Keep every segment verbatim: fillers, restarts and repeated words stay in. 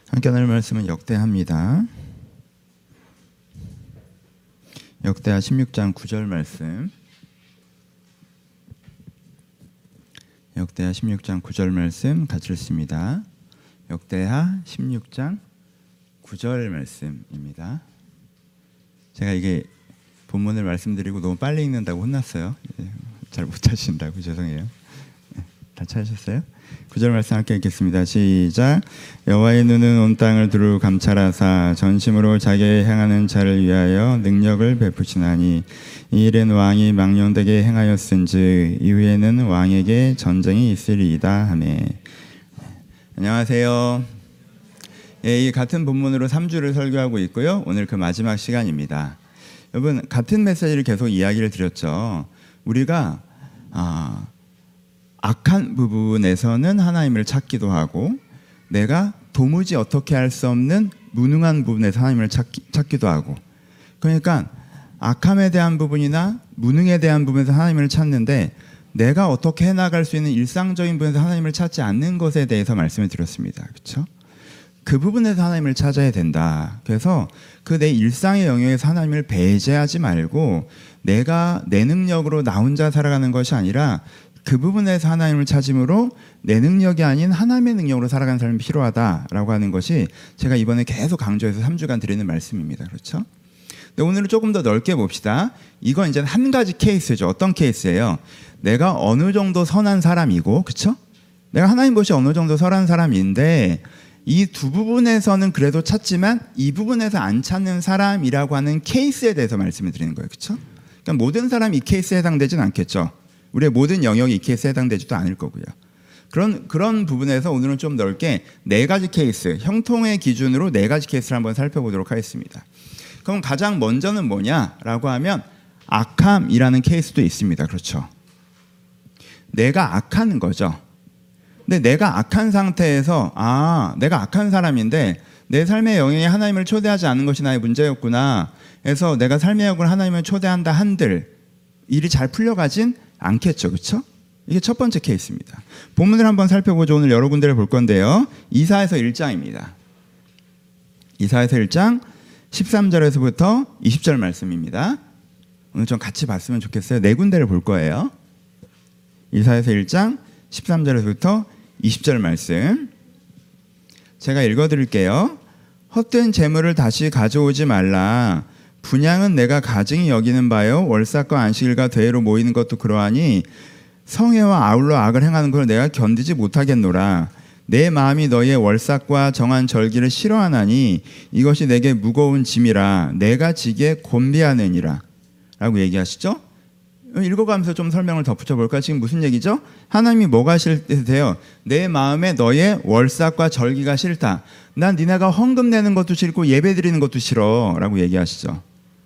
함께 나눌 말씀은 역대하입니다. 역대하 십육 장 구 절 말씀. 역대하 십육 장 구 절 말씀 같이 읽습니다. 역대하 십육 장 구 절 말씀입니다. 제가 이게 본문을 말씀드리고 너무 빨리 읽는다고 혼났어요. 잘 못하신다고 죄송해요. 다 찾으셨어요? 구 절 말씀 함께 읽겠습니다. 시작. 여호와의 눈은 온 땅을 두루 감찰하사 전심으로 자기의 행하는 자를 위하여 능력을 베푸시나니 이 일은 왕이 망령되게 행하였은즉 이후에는 왕에게 전쟁이 있으리이다 하매. 안녕하세요. 예, 이 같은 본문으로 삼 주를 설교하고 있고요. 오늘 그 마지막 시간입니다. 여러분, 같은 메시지를 계속 이야기를 드렸죠. 우리가 아, 악한 부분에서는 하나님을 찾기도 하고 내가 도무지 어떻게 할 수 없는 무능한 부분에서 하나님을 찾기, 찾기도 하고, 그러니까 악함에 대한 부분이나 무능에 대한 부분에서 하나님을 찾는데 내가 어떻게 해나갈 수 있는 일상적인 부분에서 하나님을 찾지 않는 것에 대해서 말씀을 드렸습니다. 그렇죠? 그 부분에서 하나님을 찾아야 된다. 그래서 그 내 일상의 영역에서 하나님을 배제하지 말고 내가 내 능력으로 나 혼자 살아가는 것이 아니라 그 부분에서 하나님을 찾음으로 내 능력이 아닌 하나님의 능력으로 살아가는 사람이 필요하다라고 하는 것이 제가 이번에 계속 강조해서 삼 주간 드리는 말씀입니다. 그렇죠? 근데 오늘은 조금 더 넓게 봅시다. 이건 이제 한 가지 케이스죠. 어떤 케이스예요? 내가 어느 정도 선한 사람이고, 그렇죠? 내가 하나님 보시 어느 정도 선한 사람인데 이 두 부분에서는 그래도 찾지만 이 부분에서 안 찾는 사람이라고 하는 케이스에 대해서 말씀을 드리는 거예요. 그렇죠? 그러니까 모든 사람이 이 케이스에 해당되진 않겠죠. 우리의 모든 영역이 이 케이스에 해당되지도 않을 거고요. 그런 그런 부분에서 오늘은 좀 넓게 네 가지 케이스, 형통의 기준으로 네 가지 케이스를 한번 살펴보도록 하겠습니다. 그럼 가장 먼저는 뭐냐라고 하면 악함이라는 케이스도 있습니다. 그렇죠? 내가 악한 거죠. 근데 내가 악한 상태에서 아, 내가 악한 사람인데 내 삶의 영역에 하나님을 초대하지 않는 것이 나의 문제였구나. 그래서 내가 삶의 영역을 하나님을 초대한다 한들 일이 잘 풀려가진 않겠죠. 그렇죠? 이게 첫 번째 케이스입니다. 본문을 한번 살펴보죠. 오늘 여러 군데를 볼 건데요. 이사야서 일 장입니다. 이사야서 일 장 십삼 절에서부터 이십 절 말씀입니다. 오늘 좀 같이 봤으면 좋겠어요. 네 군데를 볼 거예요. 이사야서 일 장 십삼 절에서부터 이십 절 말씀 제가 읽어드릴게요. 헛된 재물을 다시 가져오지 말라. 분향은 내가 가증히 여기는 바요 월삭과 안식일과 대회로 모이는 것도 그러하니 성회와 아울러 악을 행하는 걸 내가 견디지 못하겠노라. 내 마음이 너희의 월삭과 정한 절기를 싫어하나니 이것이 내게 무거운 짐이라 내가 지기에 곤비하느니라 라고 얘기하시죠. 읽어가면서 좀 설명을 덧붙여 볼까? 지금 무슨 얘기죠? 하나님이 뭐가 싫대요? 내 마음에 너의 월삭과 절기가 싫다. 난 니네가 헌금 내는 것도 싫고 예배 드리는 것도 싫어 라고 얘기하시죠.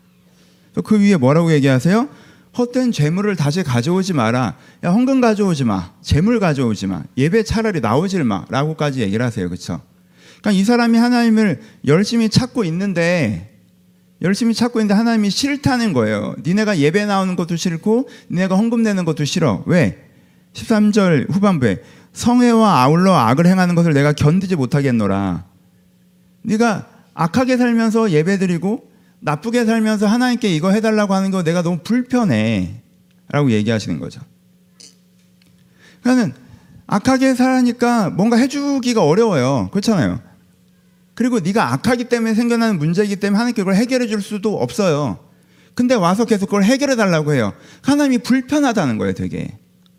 그 위에 뭐라고 얘기하세요? 헛된 재물을 다시 가져오지 마라. 야, 헌금 가져오지 마. 재물 가져오지 마. 예배 차라리 나오질 마. 라고까지 얘기를 하세요. 그렇죠? 그러니까 이 사람이 하나님을 열심히 찾고 있는데 열심히 찾고 있는데 하나님이 싫다는 거예요. 니네가 예배 나오는 것도 싫고 니네가 헌금 내는 것도 싫어. 왜? 십삼 절 후반부에 성회와 아울러 악을 행하는 것을 내가 견디지 못하겠노라. 네가 악하게 살면서 예배 드리고 나쁘게 살면서 하나님께 이거 해달라고 하는 거 내가 너무 불편해 라고 얘기하시는 거죠. 그러니까 악하게 살니까 뭔가 해주기가 어려워요. 그렇잖아요. 그리고 네가 악하기 때문에 생겨나는 문제이기 때문에 하나님께 그걸 해결해 줄 수도 없어요. 근데 와서 계속 그걸 해결해 달라고 해요. 하나님이 불편하다는 거예요. 되게.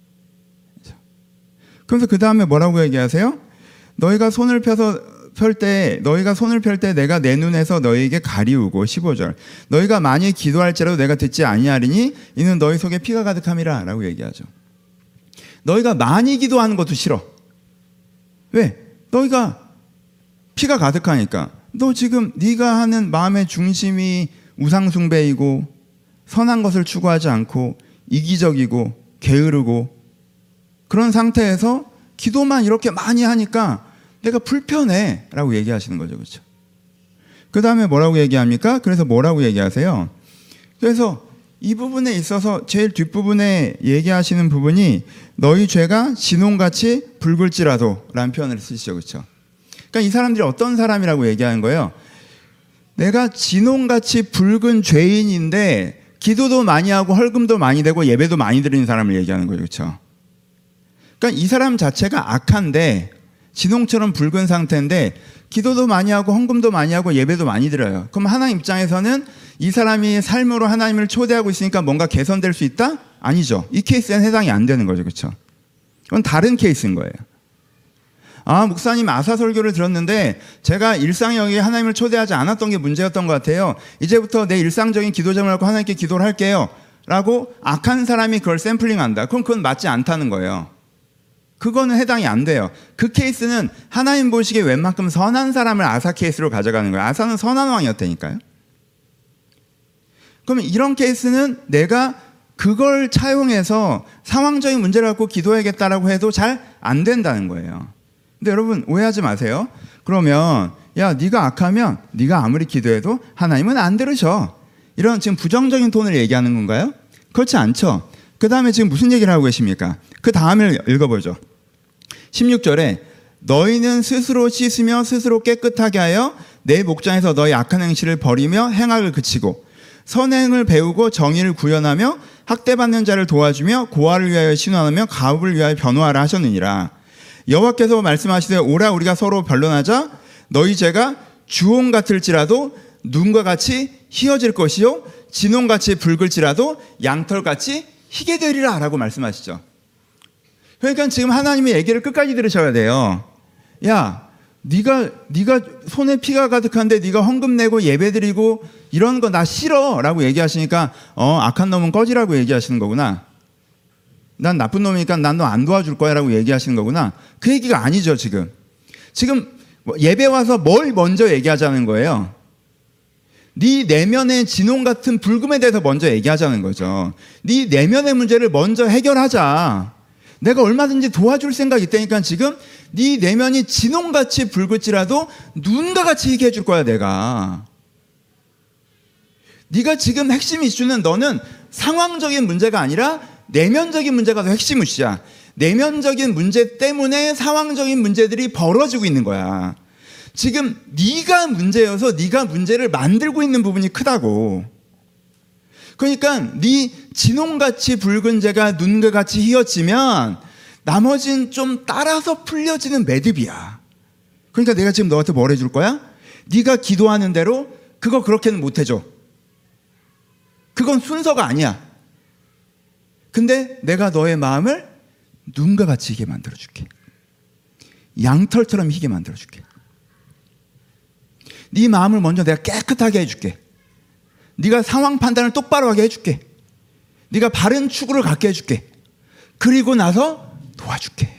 그래서 그 다음에 뭐라고 얘기하세요? 너희가 손을 펴서 펼 때 너희가 손을 펼 때 내가 내 눈에서 너희에게 가리우고 십오 절 너희가 많이 기도할지라도 내가 듣지 아니하리니 이는 너희 속에 피가 가득함이라 라고 얘기하죠. 너희가 많이 기도하는 것도 싫어. 왜? 너희가 피가 가득하니까. 너 지금 네가 하는 마음의 중심이 우상숭배이고 선한 것을 추구하지 않고 이기적이고 게으르고 그런 상태에서 기도만 이렇게 많이 하니까 내가 불편해 라고 얘기하시는 거죠. 그렇죠? 그 다음에 뭐라고 얘기합니까? 그래서 뭐라고 얘기하세요? 그래서 이 부분에 있어서 제일 뒷부분에 얘기하시는 부분이 너희 죄가 진홍같이 붉을지라도 라는 표현을 쓰시죠. 그렇죠? 그러니까 이 사람들이 어떤 사람이라고 얘기하는 거예요? 내가 진홍같이 붉은 죄인인데 기도도 많이 하고 헐금도 많이 되고 예배도 많이 드리는 사람을 얘기하는 거예요. 그렇죠? 그러니까 이 사람 자체가 악한데 진홍처럼 붉은 상태인데 기도도 많이 하고 헌금도 많이 하고 예배도 많이 드려요. 그럼 하나님 입장에서는 이 사람이 삶으로 하나님을 초대하고 있으니까 뭔가 개선될 수 있다? 아니죠. 이 케이스에는 해당이 안 되는 거죠. 그렇죠? 이건 다른 케이스인 거예요. 아, 목사님 아사 설교를 들었는데 제가 일상에 여기 하나님을 초대하지 않았던 게 문제였던 것 같아요. 이제부터 내 일상적인 기도점을 갖고 하나님께 기도를 할게요 라고 악한 사람이 그걸 샘플링한다. 그럼 그건 맞지 않다는 거예요. 그거는 해당이 안 돼요. 그 케이스는 하나님 보시기에 웬만큼 선한 사람을 아사 케이스로 가져가는 거예요. 아사는 선한 왕이었다니까요. 그러면 이런 케이스는 내가 그걸 차용해서 상황적인 문제를 갖고 기도해야겠다라고 해도 잘 안 된다는 거예요. 근데 여러분 오해하지 마세요. 그러면 야 네가 악하면 네가 아무리 기도해도 하나님은 안 들으셔. 이런 지금 부정적인 톤을 얘기하는 건가요? 그렇지 않죠. 그 다음에 지금 무슨 얘기를 하고 계십니까? 그 다음을 읽어보죠. 십육 절에 너희는 스스로 씻으며 스스로 깨끗하게 하여 내 목장에서 너희 악한 행실을 버리며 행악을 그치고 선행을 배우고 정의를 구현하며 학대받는 자를 도와주며 고아를 위하여 신원하며 가업을 위하여 변호하라 하셨느니라. 여호와께서 말씀하시되 오라 우리가 서로 변론하자. 너희 죄가 주홍 같을지라도 눈과 같이 희어질 것이요 진홍같이 붉을지라도 양털같이 희게 되리라 라고 말씀하시죠. 그러니까 지금 하나님의 얘기를 끝까지 들으셔야 돼요. 야, 네가 네가 손에 피가 가득한데 네가 헌금 내고 예배드리고 이런 거 나 싫어 라고 얘기하시니까 어 악한 놈은 꺼지라고 얘기하시는 거구나. 난 나쁜 놈이니까 난 너 안 도와줄 거야 라고 얘기하시는 거구나. 그 얘기가 아니죠. 지금 지금 예배 와서 뭘 먼저 얘기하자는 거예요? 네 내면의 진홍 같은 붉음에 대해서 먼저 얘기하자는 거죠. 네 내면의 문제를 먼저 해결하자. 내가 얼마든지 도와줄 생각이 있다니까 지금 네 내면이 진홍같이 붉을지라도 눈과 같이 희게 해줄 거야 내가. 네가 지금 핵심 이슈는 너는 상황적인 문제가 아니라 내면적인 문제가 더 핵심 이슈야. 내면적인 문제 때문에 상황적인 문제들이 벌어지고 있는 거야. 지금 네가 문제여서 네가 문제를 만들고 있는 부분이 크다고. 그러니까 네 진홍같이 붉은 죄가 눈과 같이 휘어지면 나머지는 좀 따라서 풀려지는 매듭이야. 그러니까 내가 지금 너한테 뭘 해줄 거야? 네가 기도하는 대로 그거 그렇게는 못 해줘. 그건 순서가 아니야. 근데 내가 너의 마음을 눈과 같이 희게 만들어줄게. 양털처럼 희게 만들어줄게. 네 마음을 먼저 내가 깨끗하게 해줄게. 네가 상황 판단을 똑바로 하게 해줄게. 네가 바른 추구를 갖게 해줄게. 그리고 나서 도와줄게.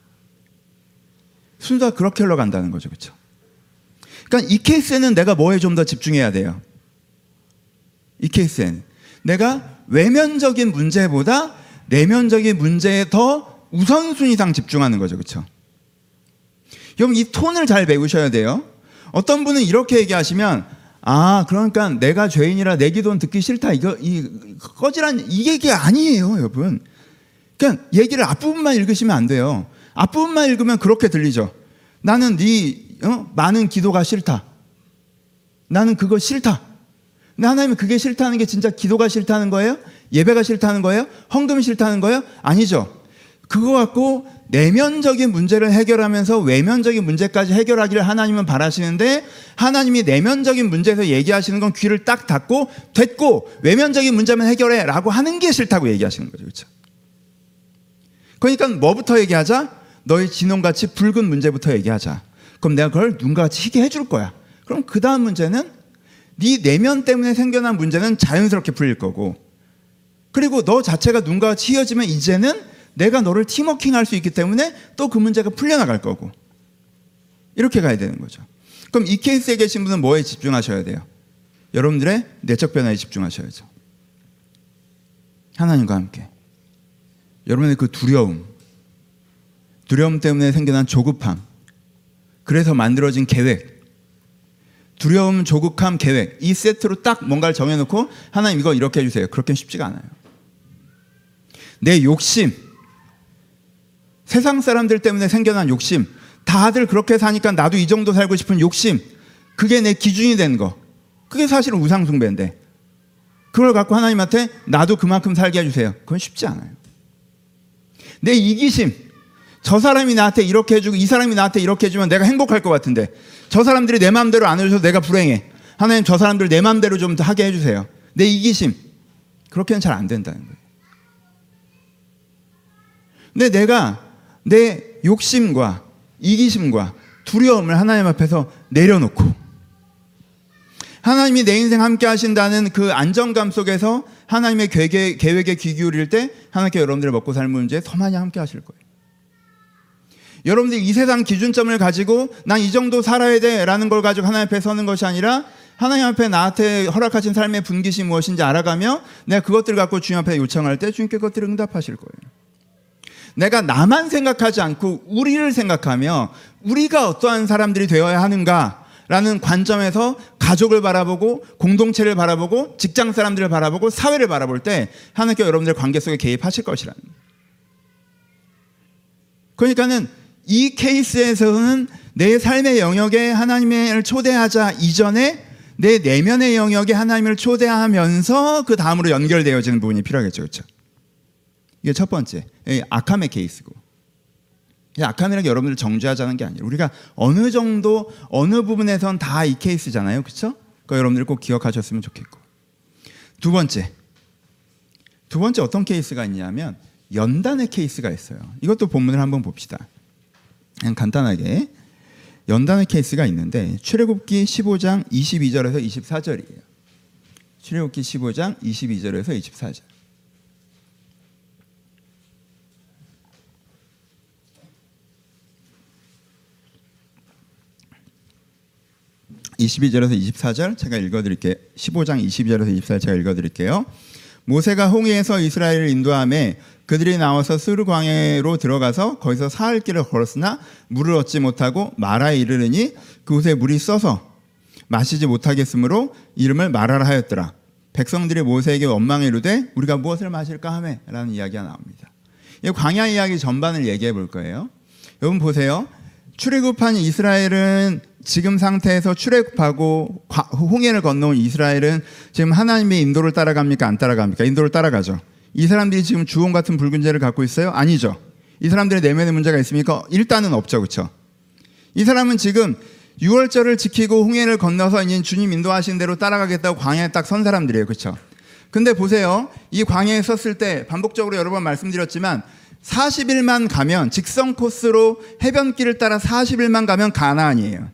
순서가 그렇게 흘러간다는 거죠. 그렇죠? 그러니까 이 케이스에는 내가 뭐에 좀 더 집중해야 돼요? 이 케이스에는 내가 외면적인 문제보다 내면적인 문제에 더 우선순위상 집중하는 거죠. 그렇죠? 여러분 이 톤을 잘 배우셔야 돼요. 어떤 분은 이렇게 얘기하시면 아 그러니까 내가 죄인이라 내 기도는 듣기 싫다 이거 이 꺼지란 이 얘기 아니에요. 여러분 그냥 얘기를 앞부분만 읽으시면 안 돼요. 앞부분만 읽으면 그렇게 들리죠. 나는 네 어? 많은 기도가 싫다. 나는 그거 싫다. 근데 하나님은 그게 싫다는 게 진짜 기도가 싫다는 거예요? 예배가 싫다는 거예요? 헌금이 싫다는 거예요? 아니죠. 그거 갖고 내면적인 문제를 해결하면서 외면적인 문제까지 해결하기를 하나님은 바라시는데 하나님이 내면적인 문제에서 얘기하시는 건 귀를 딱 닫고 됐고 외면적인 문제만 해결해 라고 하는 게 싫다고 얘기하시는 거죠. 그렇죠? 그러니까 뭐부터 얘기하자? 너희 진홍같이 붉은 문제부터 얘기하자. 그럼 내가 그걸 눈과 같이 희게 해줄 거야. 그럼 그 다음 문제는 네 내면 때문에 생겨난 문제는 자연스럽게 풀릴 거고 그리고 너 자체가 눈과 같이 휘어지면 이제는 내가 너를 팀워킹할 수 있기 때문에 또 그 문제가 풀려나갈 거고 이렇게 가야 되는 거죠. 그럼 이 케이스에 계신 분은 뭐에 집중하셔야 돼요? 여러분들의 내적 변화에 집중하셔야죠. 하나님과 함께 여러분의 그 두려움 두려움 때문에 생겨난 조급함 그래서 만들어진 계획 두려움, 조급함, 계획 이 세트로 딱 뭔가를 정해놓고 하나님 이거 이렇게 해주세요. 그렇게는 쉽지가 않아요. 내 욕심 세상 사람들 때문에 생겨난 욕심 다들 그렇게 사니까 나도 이 정도 살고 싶은 욕심, 그게 내 기준이 된 거, 그게 사실은 우상숭배인데 그걸 갖고 하나님한테 나도 그만큼 살게 해주세요. 그건 쉽지 않아요. 내 이기심, 저 사람이 나한테 이렇게 해주고 이 사람이 나한테 이렇게 해주면 내가 행복할 것 같은데 저 사람들이 내 마음대로 안 해줘서 내가 불행해. 하나님, 저 사람들 내 마음대로 좀 더 하게 해주세요. 내 이기심, 그렇게는 잘 안 된다는 거예요. 근데 내가 내 욕심과 이기심과 두려움을 하나님 앞에서 내려놓고 하나님이 내 인생 함께 하신다는 그 안정감 속에서 하나님의 계획에, 계획에 귀 기울일 때 하나님께 여러분들의 먹고 살 문제에 더 많이 함께 하실 거예요. 여러분들이 이 세상 기준점을 가지고 난 이 정도 살아야 돼 라는 걸 가지고 하나님 앞에 서는 것이 아니라 하나님 앞에 나한테 허락하신 삶의 분깃이 무엇인지 알아가며 내가 그것들을 갖고 주님 앞에 요청할 때 주님께 그것들을 응답하실 거예요. 내가 나만 생각하지 않고 우리를 생각하며 우리가 어떠한 사람들이 되어야 하는가라는 관점에서 가족을 바라보고 공동체를 바라보고 직장 사람들을 바라보고 사회를 바라볼 때 하나님께 여러분들의 관계 속에 개입하실 것이라는 거예요. 그러니까는 이 케이스에서는 내 삶의 영역에 하나님을 초대하자 이전에 내 내면의 영역에 하나님을 초대하면서 그 다음으로 연결되어지는 부분이 필요하겠죠. 그렇죠? 이게 첫 번째, 악함의 케이스고. 악함이라는 게 여러분들 정죄하자는 게 아니에요. 우리가 어느 정도 어느 부분에선 다 이 케이스잖아요. 그렇죠? 그거 여러분들 꼭 기억하셨으면 좋겠고. 두 번째, 두 번째 어떤 케이스가 있냐면 연단의 케이스가 있어요. 이것도 본문을 한번 봅시다. 그냥 간단하게 연단의 케이스가 있는데 출애굽기 십오 장 이십이 절에서 이십사 절이에요. 출애굽기 십오 장 이십이 절에서 이십사 절. 이십이 절에서 이십사 절 제가 읽어드릴게요. 십오 장 이십이 절에서 이십사 절 제가 읽어드릴게요. 모세가 홍해에서 이스라엘을 인도하며 그들이 나와서 스르 광야로 들어가서 거기서 사흘 길을 걸었으나 물을 얻지 못하고 마라에 이르르니 그곳에 물이 써서 마시지 못하겠으므로 이름을 마라라 하였더라. 백성들이 모세에게 원망해 이르되 우리가 무엇을 마실까 하매 라는 이야기가 나옵니다. 이 광야 이야기 전반을 얘기해 볼 거예요. 여러분 보세요. 출애굽한 이스라엘은 지금 상태에서 출애굽하고 홍해를 건너온 이스라엘은 지금 하나님의 인도를 따라갑니까? 안 따라갑니까? 인도를 따라가죠. 이 사람들이 지금 주홍 같은 붉은 죄를 갖고 있어요? 아니죠. 이 사람들의 내면의 문제가 있습니까? 일단은 없죠. 그렇죠? 이 사람은 지금 유월절을 지키고 홍해를 건너서 이제 주님 인도하신 대로 따라가겠다고 광야에 딱 선 사람들이에요. 그렇죠? 근데 보세요. 이 광야에 섰을 때 반복적으로 여러 번 말씀드렸지만 사십 일만 가면 직선 코스로 해변길을 따라 사십 일만 가면 가나안이에요.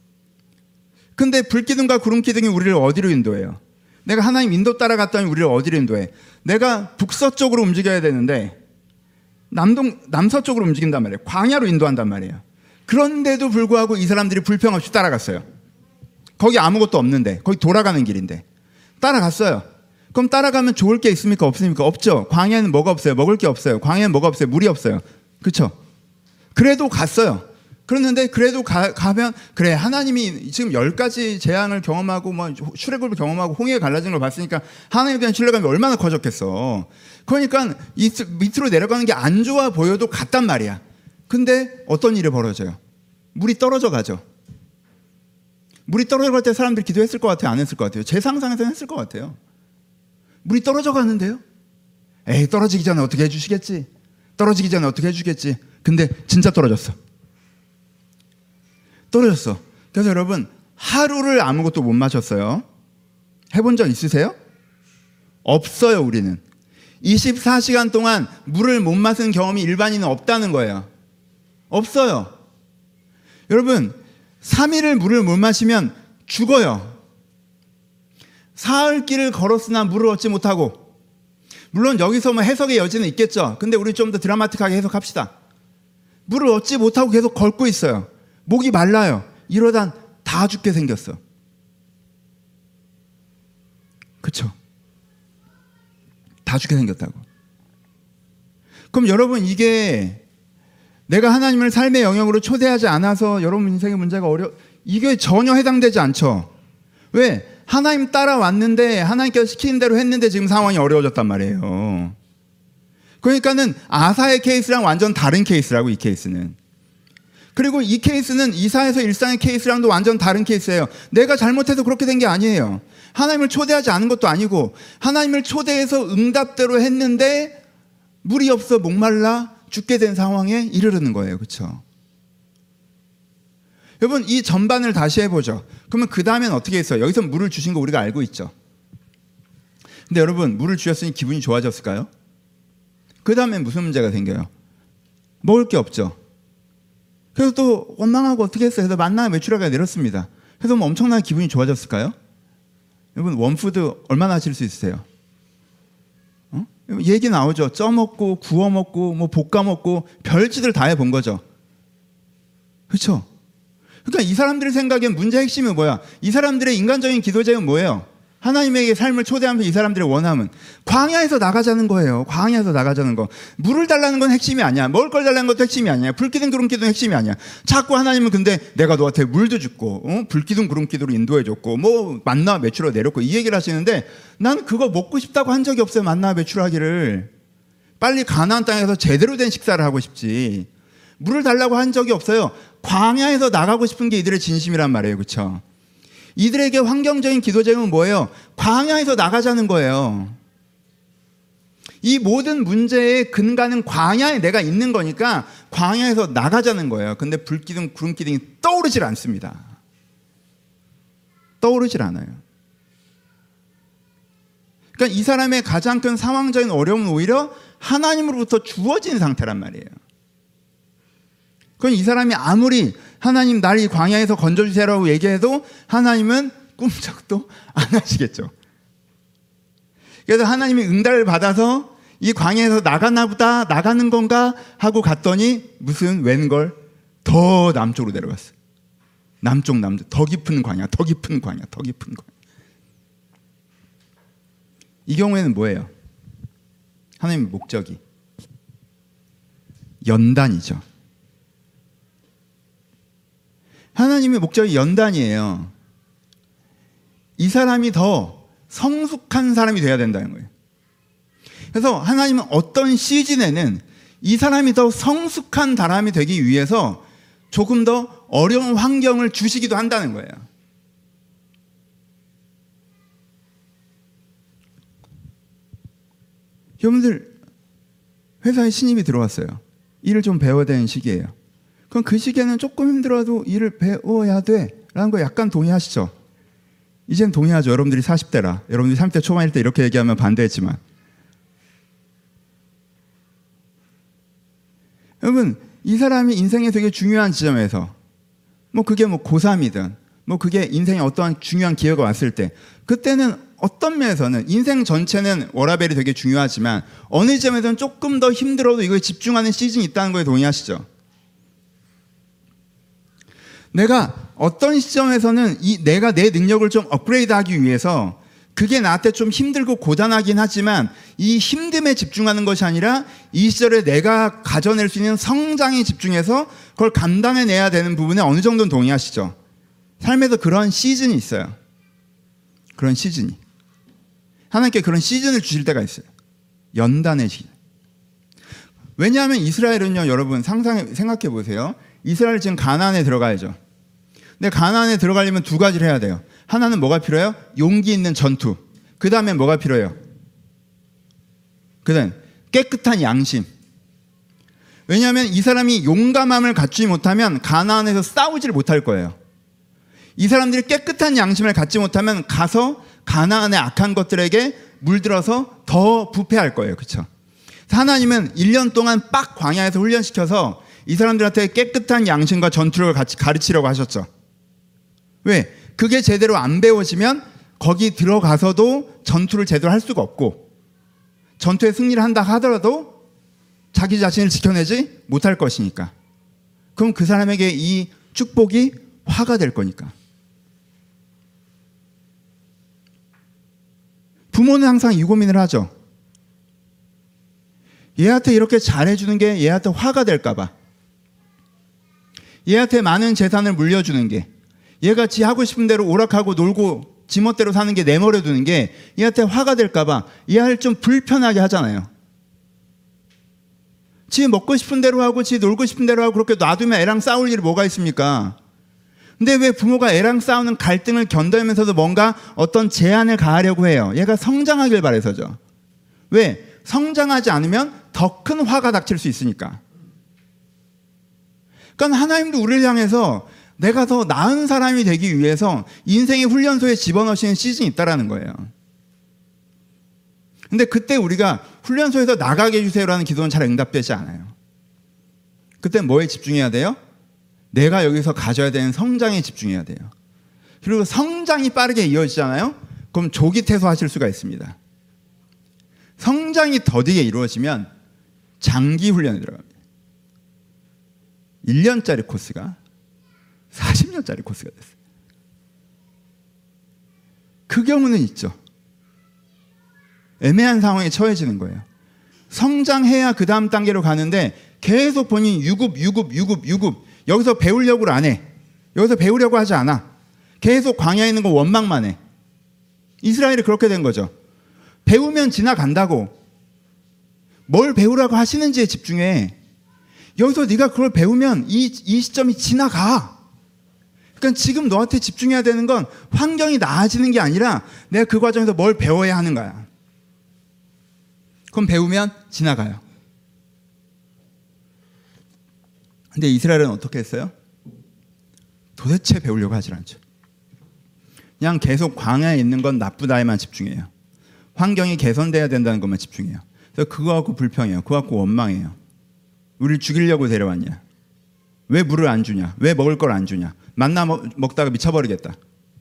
근데 불기둥과 구름기둥이 우리를 어디로 인도해요? 내가 하나님 인도 따라갔더니 우리를 어디로 인도해? 내가 북서쪽으로 움직여야 되는데 남동, 남서쪽으로 움직인단 말이에요. 광야로 인도한단 말이에요. 그런데도 불구하고 이 사람들이 불평 없이 따라갔어요. 거기 아무것도 없는데, 거기 돌아가는 길인데 따라갔어요. 그럼 따라가면 좋을 게 있습니까? 없습니까? 없죠. 광야에는 뭐가 없어요? 먹을 게 없어요. 광야에는 뭐가 없어요? 물이 없어요. 그렇죠? 그래도 갔어요. 그랬는데 그래도 가, 가면 그래 하나님이 지금 열 가지 재앙을 경험하고 뭐 출애굽을 경험하고 홍해에 갈라진 걸 봤으니까 하나님에 대한 신뢰감이 얼마나 커졌겠어. 그러니까 이 밑으로 내려가는 게 안 좋아 보여도 갔단 말이야. 근데 어떤 일이 벌어져요? 물이 떨어져 가죠. 물이 떨어져 갈 때 사람들이 기도했을 것 같아요? 안 했을 것 같아요? 제 상상에서는 했을 것 같아요. 물이 떨어져 가는데요? 에이 떨어지기 전에 어떻게 해주시겠지? 떨어지기 전에 어떻게 해주겠지? 근데 진짜 떨어졌어. 떨어졌어. 그래서 여러분 하루를 아무것도 못 마셨어요. 해본 적 있으세요? 없어요. 우리는 이십사 시간 동안 물을 못 마신 경험이 일반인은 없다는 거예요. 없어요. 여러분 삼 일을 물을 못 마시면 죽어요. 사흘 길을 걸었으나 물을 얻지 못하고. 물론 여기서 뭐 해석의 여지는 있겠죠. 근데 우리 좀 더 드라마틱하게 해석합시다. 물을 얻지 못하고 계속 걷고 있어요. 목이 말라요. 이러다 다 죽게 생겼어. 그쵸? 다 죽게 생겼다고. 그럼 여러분 이게 내가 하나님을 삶의 영역으로 초대하지 않아서 여러분 인생의 문제가 어려 이게 전혀 해당되지 않죠. 왜? 하나님 따라왔는데 하나님께서 시키는 대로 했는데 지금 상황이 어려워졌단 말이에요. 그러니까는 아사의 케이스랑 완전 다른 케이스라고 이 케이스는. 그리고 이 케이스는 이사에서 일상의 케이스랑도 완전 다른 케이스예요. 내가 잘못해서 그렇게 된 게 아니에요. 하나님을 초대하지 않은 것도 아니고 하나님을 초대해서 응답대로 했는데 물이 없어 목말라 죽게 된 상황에 이르르는 거예요. 그렇죠? 여러분, 이 전반을 다시 해보죠. 그러면 그 다음엔 어떻게 했어요? 여기서 물을 주신 거 우리가 알고 있죠. 근데 여러분, 물을 주셨으니 기분이 좋아졌을까요? 그 다음엔 무슨 문제가 생겨요? 먹을 게 없죠. 그래서 또 원망하고 어떻게 했어요? 그래서 만나 메추라기가 내렸습니다. 그래서 뭐 엄청나게 기분이 좋아졌을까요? 여러분, 원푸드 얼마나 하실 수 있으세요? 어? 얘기 나오죠. 쪄 먹고 구워 먹고 뭐 볶아 먹고 별짓을 다 해본 거죠. 그렇죠? 그러니까 이 사람들의 생각엔 문제의 핵심은 뭐야? 이 사람들의 인간적인 기도 제목은 뭐예요? 하나님에게 삶을 초대하면서 이 사람들의 원함은 광야에서 나가자는 거예요. 광야에서 나가자는 거. 물을 달라는 건 핵심이 아니야. 먹을 걸 달라는 것도 핵심이 아니야. 불기둥 구름기둥 핵심이 아니야. 자꾸 하나님은 근데 내가 너한테 물도 줬고 어? 불기둥 구름기둥으로 인도해줬고 뭐 만나 메추라 내렸고 이 얘기를 하시는데 난 그거 먹고 싶다고 한 적이 없어요. 만나 메추라기를. 빨리 가나안 땅에서 제대로 된 식사를 하고 싶지. 물을 달라고 한 적이 없어요. 광야에서 나가고 싶은 게 이들의 진심이란 말이에요. 그렇죠? 이들에게 환경적인 기도 제목은 뭐예요? 광야에서 나가자는 거예요. 이 모든 문제의 근간은 광야에 내가 있는 거니까 광야에서 나가자는 거예요. 근데 불기둥 구름기둥이 떠오르질 않습니다. 떠오르질 않아요. 그러니까 이 사람의 가장 큰 상황적인 어려움은 오히려 하나님으로부터 주어진 상태란 말이에요. 그건 이 사람이 아무리 하나님 날 이 광야에서 건져주세요라고 얘기해도 하나님은 꿈쩍도 안 하시겠죠. 그래서 하나님이 응답을 받아서 이 광야에서 나가나 보다 나가는 건가 하고 갔더니 무슨 웬걸 더 남쪽으로 내려갔어요. 남쪽 남쪽 더 깊은 광야 더 깊은 광야 더 깊은 광야. 이 경우에는 뭐예요? 하나님의 목적이 연단이죠. 하나님의 목적이 연단이에요. 이 사람이 더 성숙한 사람이 돼야 된다는 거예요. 그래서 하나님은 어떤 시즌에는 이 사람이 더 성숙한 사람이 되기 위해서 조금 더 어려운 환경을 주시기도 한다는 거예요. 여러분들 회사에 신입이 들어왔어요. 일을 좀 배워야 되는 시기예요. 그럼 그 시기에는 조금 힘들어도 일을 배워야 돼 라는 거 약간 동의하시죠? 이젠 동의하죠. 여러분들이 사십 대라. 여러분들이 삼십 대 초반일 때 이렇게 얘기하면 반대했지만. 여러분, 이 사람이 인생의 되게 중요한 지점에서 뭐 그게 뭐 고삼이든 뭐 그게 인생에 어떠한 중요한 기회가 왔을 때 그때는 어떤 면에서는 인생 전체는 워라밸이 되게 중요하지만 어느 지점에서는 조금 더 힘들어도 이거에 집중하는 시즌이 있다는 거에 동의하시죠? 내가 어떤 시점에서는 이 내가 내 능력을 좀 업그레이드하기 위해서 그게 나한테 좀 힘들고 고단하긴 하지만 이 힘듦에 집중하는 것이 아니라 이 시절에 내가 가져낼 수 있는 성장에 집중해서 그걸 감당해내야 되는 부분에 어느 정도는 동의하시죠? 삶에서 그런 시즌이 있어요. 그런 시즌이. 하나님께 그런 시즌을 주실 때가 있어요. 연단의 시즌. 왜냐하면 이스라엘은요, 여러분 상상해 생각해 보세요. 이스라엘 지금 가나안에 들어가야죠. 근데 가나안에 들어가려면 두 가지를 해야 돼요. 하나는 뭐가 필요해요? 용기 있는 전투. 그 다음에 뭐가 필요해요? 그 다음 깨끗한 양심. 왜냐하면 이 사람이 용감함을 갖추지 못하면 가나안에서 싸우지를 못할 거예요. 이 사람들이 깨끗한 양심을 갖지 못하면 가서 가나안의 악한 것들에게 물들어서 더 부패할 거예요. 그렇죠? 하나님은 일 년 동안 빡 광야에서 훈련시켜서 이 사람들한테 깨끗한 양심과 전투를 같이 가르치려고 하셨죠. 왜? 그게 제대로 안 배워지면 거기 들어가서도 전투를 제대로 할 수가 없고 전투에 승리를 한다 하더라도 자기 자신을 지켜내지 못할 것이니까. 그럼 그 사람에게 이 축복이 화가 될 거니까. 부모는 항상 이 고민을 하죠. 얘한테 이렇게 잘해주는 게 얘한테 화가 될까 봐. 얘한테 많은 재산을 물려주는 게 얘가 지 하고 싶은 대로 오락하고 놀고 지 멋대로 사는 게 내버려 두는 게 얘한테 화가 될까 봐 얘를 좀 불편하게 하잖아요. 지 먹고 싶은 대로 하고 지 놀고 싶은 대로 하고 그렇게 놔두면 애랑 싸울 일이 뭐가 있습니까? 근데 왜 부모가 애랑 싸우는 갈등을 견뎌내면서도 뭔가 어떤 제한을 가하려고 해요? 얘가 성장하길 바라서죠. 왜? 성장하지 않으면 더 큰 화가 닥칠 수 있으니까. 그러니까 하나님도 우리를 향해서 내가 더 나은 사람이 되기 위해서 인생의 훈련소에 집어넣으시는 시즌이 있다는 거예요. 근데 그때 우리가 훈련소에서 나가게 해주세요라는 기도는 잘 응답되지 않아요. 그때 뭐에 집중해야 돼요? 내가 여기서 가져야 되는 성장에 집중해야 돼요. 그리고 성장이 빠르게 이어지잖아요. 그럼 조기 퇴소하실 수가 있습니다. 성장이 더디게 이루어지면 장기 훈련에 들어갑니다. 일 년짜리 코스가 사십 년짜리 코스가 됐어요. 그 경우는 있죠. 애매한 상황에 처해지는 거예요. 성장해야 그 다음 단계로 가는데 계속 본인이 유급, 유급, 유급, 유급. 여기서 배우려고 안 해. 여기서 배우려고 하지 않아. 계속 광야에 있는 거 원망만 해. 이스라엘이 그렇게 된 거죠. 배우면 지나간다고. 뭘 배우라고 하시는지에 집중해. 여기서 네가 그걸 배우면 이, 이 시점이 지나가. 그러니까 지금 너한테 집중해야 되는 건 환경이 나아지는 게 아니라 내가 그 과정에서 뭘 배워야 하는 거야. 그럼 배우면 지나가요. 근데 이스라엘은 어떻게 했어요? 도대체 배우려고 하질 않죠. 그냥 계속 광야에 있는 건 나쁘다에만 집중해요. 환경이 개선돼야 된다는 것만 집중해요. 그래서 그거 갖고 불평해요. 그거 갖고 원망해요. 우리를 죽이려고 데려왔냐? 왜 물을 안 주냐? 왜 먹을 걸 안 주냐? 만나 먹, 먹다가 미쳐버리겠다.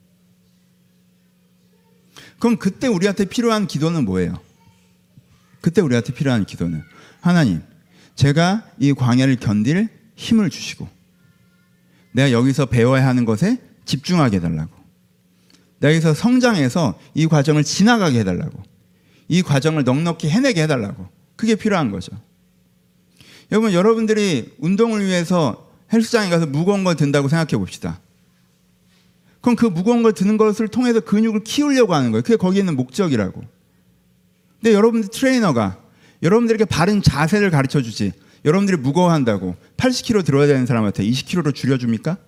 그럼 그때 우리한테 필요한 기도는 뭐예요? 그때 우리한테 필요한 기도는 하나님, 제가 이 광야를 견딜 힘을 주시고 내가 여기서 배워야 하는 것에 집중하게 해달라고, 내가 여기서 성장해서 이 과정을 지나가게 해달라고, 이 과정을 넉넉히 해내게 해달라고. 그게 필요한 거죠. 여러분, 여러분들이 운동을 위해서 헬스장에 가서 무거운 걸 든다고 생각해 봅시다. 그럼 그 무거운 걸 드는 것을 통해서 근육을 키우려고 하는 거예요. 그게 거기에 있는 목적이라고. 근데 여러분들 트레이너가 여러분들에게 바른 자세를 가르쳐 주지, 여러분들이 무거워한다고 팔십 킬로그램 들어야 되는 사람한테 이십 킬로그램로 줄여줍니까?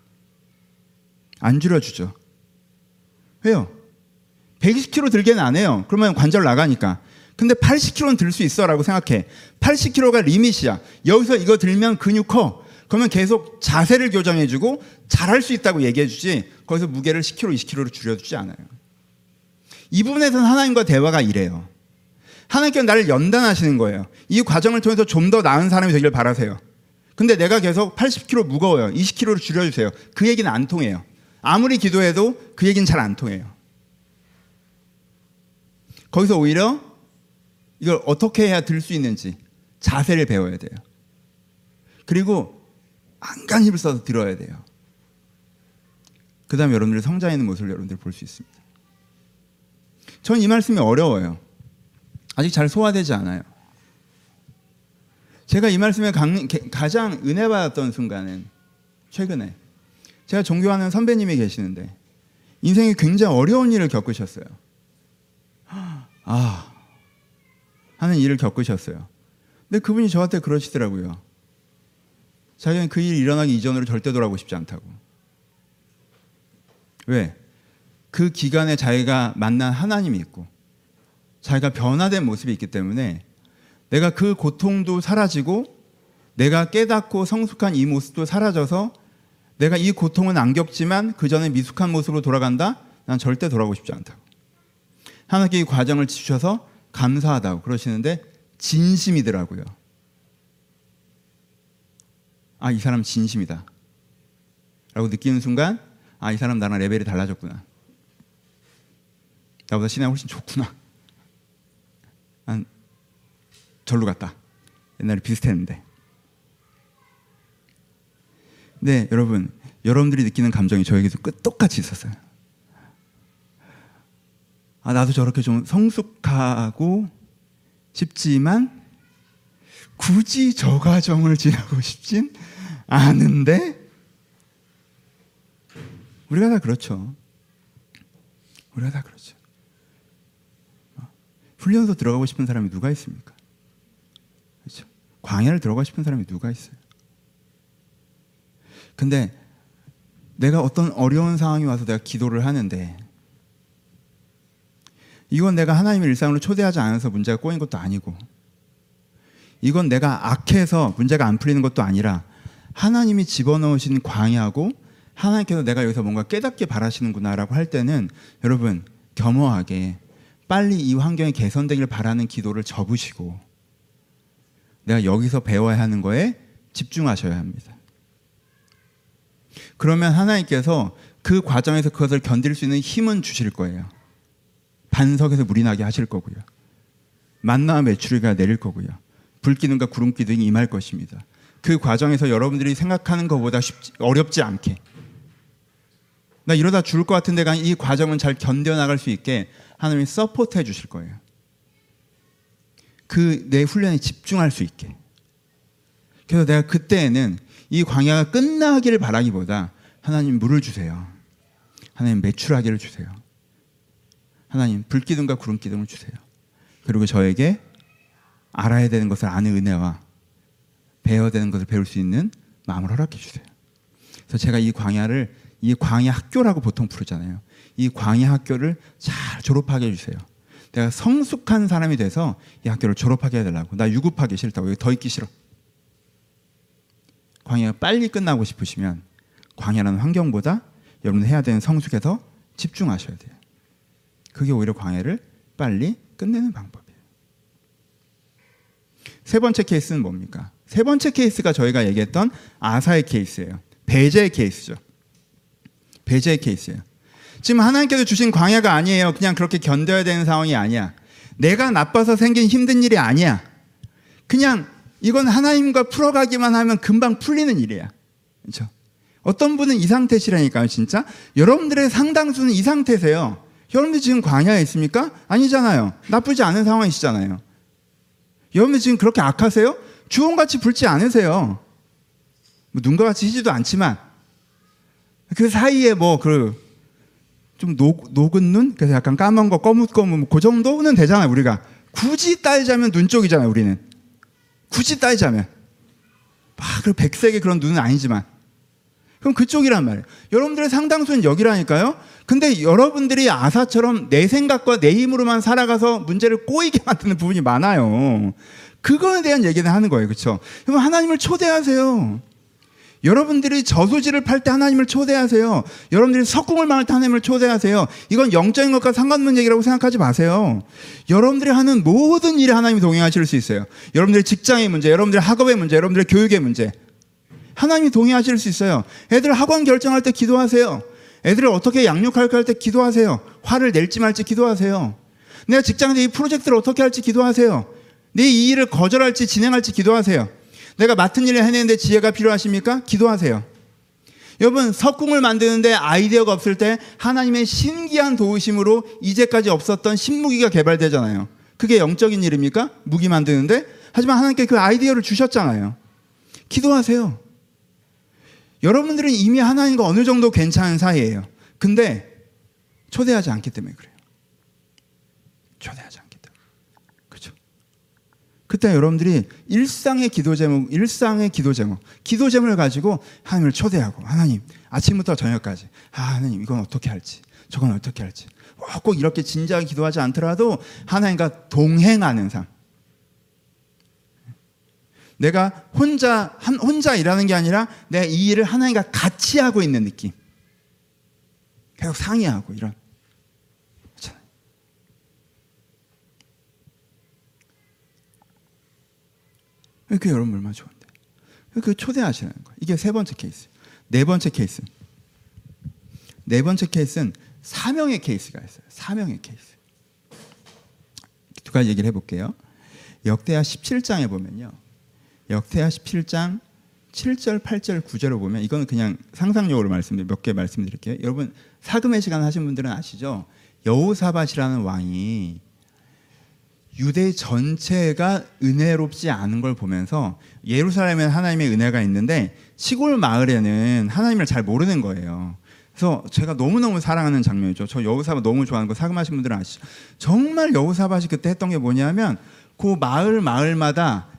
안 줄여주죠. 왜요? 백이십 킬로그램 들게는 안 해요. 그러면 관절 나가니까. 근데 팔십 킬로그램는 들 수 있어 라고 생각해. 팔십 킬로그램가 리밋이야. 여기서 이거 들면 근육 커. 그러면 계속 자세를 교정해주고 잘할 수 있다고 얘기해주지, 거기서 무게를 십 킬로그램, 이십 킬로그램로 줄여주지 않아요. 이 부분에서는 하나님과 대화가 이래요. 하나님께서 나를 연단하시는 거예요. 이 과정을 통해서 좀 더 나은 사람이 되길 바라세요. 근데 내가 계속 팔십 킬로그램 무거워요. 이십 킬로그램로 줄여주세요. 그 얘기는 안 통해요. 아무리 기도해도 그 얘기는 잘 안 통해요. 거기서 오히려 이걸 어떻게 해야 들 수 있는지 자세를 배워야 돼요. 그리고 안간 힘을 써서 들어야 돼요. 그 다음에 여러분들이 성장하는 모습을 여러분들이 볼 수 있습니다. 전 이 말씀이 어려워요. 아직 잘 소화되지 않아요. 제가 이 말씀에 가장 은혜 받았던 순간은 최근에 제가 존경하는 선배님이 계시는데 인생에 굉장히 어려운 일을 겪으셨어요. 아, 하는 일을 겪으셨어요. 근데 그분이 저한테 그러시더라고요. 자기는 그 일이 일어나기 이전으로 절대 돌아가고 싶지 않다고. 왜? 그 기간에 자기가 만난 하나님이 있고 자기가 변화된 모습이 있기 때문에 내가 그 고통도 사라지고 내가 깨닫고 성숙한 이 모습도 사라져서 내가 이 고통은 안 겪지만 그 전에 미숙한 모습으로 돌아간다? 난 절대 돌아가고 싶지 않다고. 하나님께 이 과정을 주셔서 감사하다고 그러시는데 진심이더라고요. 아, 이 사람 진심이다 라고 느끼는 순간, 아, 이 사람 나랑 레벨이 달라졌구나. 나보다 신앙이 훨씬 좋구나. 난 절로 갔다. 옛날에 비슷했는데. 네, 여러분, 여러분들이 느끼는 감정이 저에게도 똑같이 있었어요. 아, 나도 저렇게 좀 성숙하고 싶지만 굳이 저 과정을 지나고 싶진 않은데. 우리가 다 그렇죠. 우리가 다 그렇죠. 훈련소 들어가고 싶은 사람이 누가 있습니까? 그렇죠. 광야를 들어가고 싶은 사람이 누가 있어요? 근데 내가 어떤 어려운 상황이 와서 내가 기도를 하는데 이건 내가 하나님의 일상으로 초대하지 않아서 문제가 꼬인 것도 아니고 이건 내가 악해서 문제가 안 풀리는 것도 아니라 하나님이 집어넣으신 광야고 하나님께서 내가 여기서 뭔가 깨닫게 바라시는구나라고 할 때는 여러분 겸허하게 빨리 이 환경이 개선되길 바라는 기도를 접으시고 내가 여기서 배워야 하는 거에 집중하셔야 합니다. 그러면 하나님께서 그 과정에서 그것을 견딜 수 있는 힘은 주실 거예요. 반석에서 물이 나게 하실 거고요. 만나와 메추리가 내릴 거고요. 불기둥과 구름기둥이 임할 것입니다. 그 과정에서 여러분들이 생각하는 것보다 쉽지, 어렵지 않게 나 이러다 죽을 것 같은데 이 과정은 잘 견뎌나갈 수 있게 하나님이 서포트 해 주실 거예요. 그 내 훈련에 집중할 수 있게. 그래서 내가 그때에는 이 광야가 끝나기를 바라기보다 하나님 물을 주세요. 하나님 매출하기를 주세요. 하나님 불기둥과 구름기둥을 주세요. 그리고 저에게 알아야 되는 것을 아는 은혜와 배워야 되는 것을 배울 수 있는 마음을 허락해 주세요. 그래서 제가 이 광야를 이 광야 학교라고 보통 부르잖아요. 이 광야 학교를 잘 졸업하게 해주세요. 내가 성숙한 사람이 돼서 이 학교를 졸업하게 해달라고. 나 유급하기 싫다고. 여기 더 있기 싫어. 광야가 빨리 끝나고 싶으시면 광야라는 환경보다 여러분 해야 되는 성숙에서 집중하셔야 돼요. 그게 오히려 광야를 빨리 끝내는 방법이에요. 세 번째 케이스는 뭡니까? 세 번째 케이스가 저희가 얘기했던 아사의 케이스예요. 배제의 케이스죠. 배제의 케이스예요. 지금 하나님께서 주신 광야가 아니에요. 그냥 그렇게 견뎌야 되는 상황이 아니야. 내가 나빠서 생긴 힘든 일이 아니야. 그냥 이건 하나님과 풀어가기만 하면 금방 풀리는 일이야. 그렇죠? 어떤 분은 이 상태시라니까요. 진짜 여러분들의 상당수는 이 상태세요. 여러분들 지금 광야에 있습니까? 아니잖아요. 나쁘지 않은 상황이시잖아요. 여러분들 지금 그렇게 악하세요? 주홍같이 붉지 않으세요. 뭐 눈과 같이 희지도 않지만 그 사이에 뭐 그 좀 녹은 눈, 그래서 약간 까만 거, 거뭇거뭇 그 정도는 되잖아요. 우리가 굳이 따지자면 눈 쪽이잖아요. 우리는 굳이 따지자면 막 그 백색의 그런 눈은 아니지만 그럼 그쪽이란 말이에요. 여러분들의 상당수는 여기라니까요. 근데 여러분들이 아사처럼 내 생각과 내 힘으로만 살아가서 문제를 꼬이게 만드는 부분이 많아요. 그거에 대한 얘기는 하는 거예요. 그렇죠? 그럼 하나님을 초대하세요. 여러분들이 저수지를 팔 때 하나님을 초대하세요. 여러분들이 석궁을 막을 때 하나님을 초대하세요. 이건 영적인 것과 상관없는 얘기라고 생각하지 마세요. 여러분들이 하는 모든 일에 하나님이 동행하실 수 있어요. 여러분들의 직장의 문제, 여러분들의 학업의 문제, 여러분들의 교육의 문제 하나님이 동행하실 수 있어요. 애들 학원 결정할 때 기도하세요. 애들을 어떻게 양육할까 할 때 기도하세요. 화를 낼지 말지 기도하세요. 내가 직장에서 이 프로젝트를 어떻게 할지 기도하세요. 내 이 일을 거절할지 진행할지 기도하세요. 내가 맡은 일을 해내는데 지혜가 필요하십니까? 기도하세요. 여러분 석궁을 만드는데 아이디어가 없을 때 하나님의 신기한 도우심으로 이제까지 없었던 신무기가 개발되잖아요. 그게 영적인 일입니까? 무기 만드는데? 하지만 하나님께 그 아이디어를 주셨잖아요. 기도하세요. 여러분들은 이미 하나님과 어느 정도 괜찮은 사이예요. 근데 초대하지 않기 때문에 그래요. 초대하지 않기 때문에. 그렇죠? 그때 여러분들이 일상의 기도 제목, 일상의 기도 제목, 기도 제목을 가지고 하나님을 초대하고 하나님 아침부터 저녁까지 아 하나님 이건 어떻게 할지 저건 어떻게 할지 꼭 이렇게 진지하게 기도하지 않더라도 하나님과 동행하는 삶. 내가 혼자 한 혼자 일하는 게 아니라 내가 이 일을 하나님과 같이 하고 있는 느낌. 계속 상의하고 이런. 그렇잖아요. 그게 여러분 얼마나 좋은데. 그 초대하시는 거예요. 이게 세 번째 케이스. 네 번째 케이스. 네 번째 케이스는 사명의 케이스가 있어요. 사명의 케이스. 두 가지 얘기를 해볼게요. 역대하 십칠 장에 보면요. 역대하 십칠 장 칠 절, 팔 절, 구 절을 보면 이거는 그냥 상상력으로 말씀드려 몇 개 말씀드릴게요. 여러분 사금의 시간 하신 분들은 아시죠? 여호사밧이라는 왕이 유대 전체가 은혜롭지 않은 걸 보면서 예루살렘에 하나님의 은혜가 있는데 시골 마을에는 하나님을 잘 모르는 거예요. 그래서 제가 너무너무 사랑하는 장면이죠. 저 여호사밧 너무 좋아하는 거 사금하신 분들은 아시죠? 정말 여호사밧이 그때 했던 게 뭐냐면 그 마을 마을마다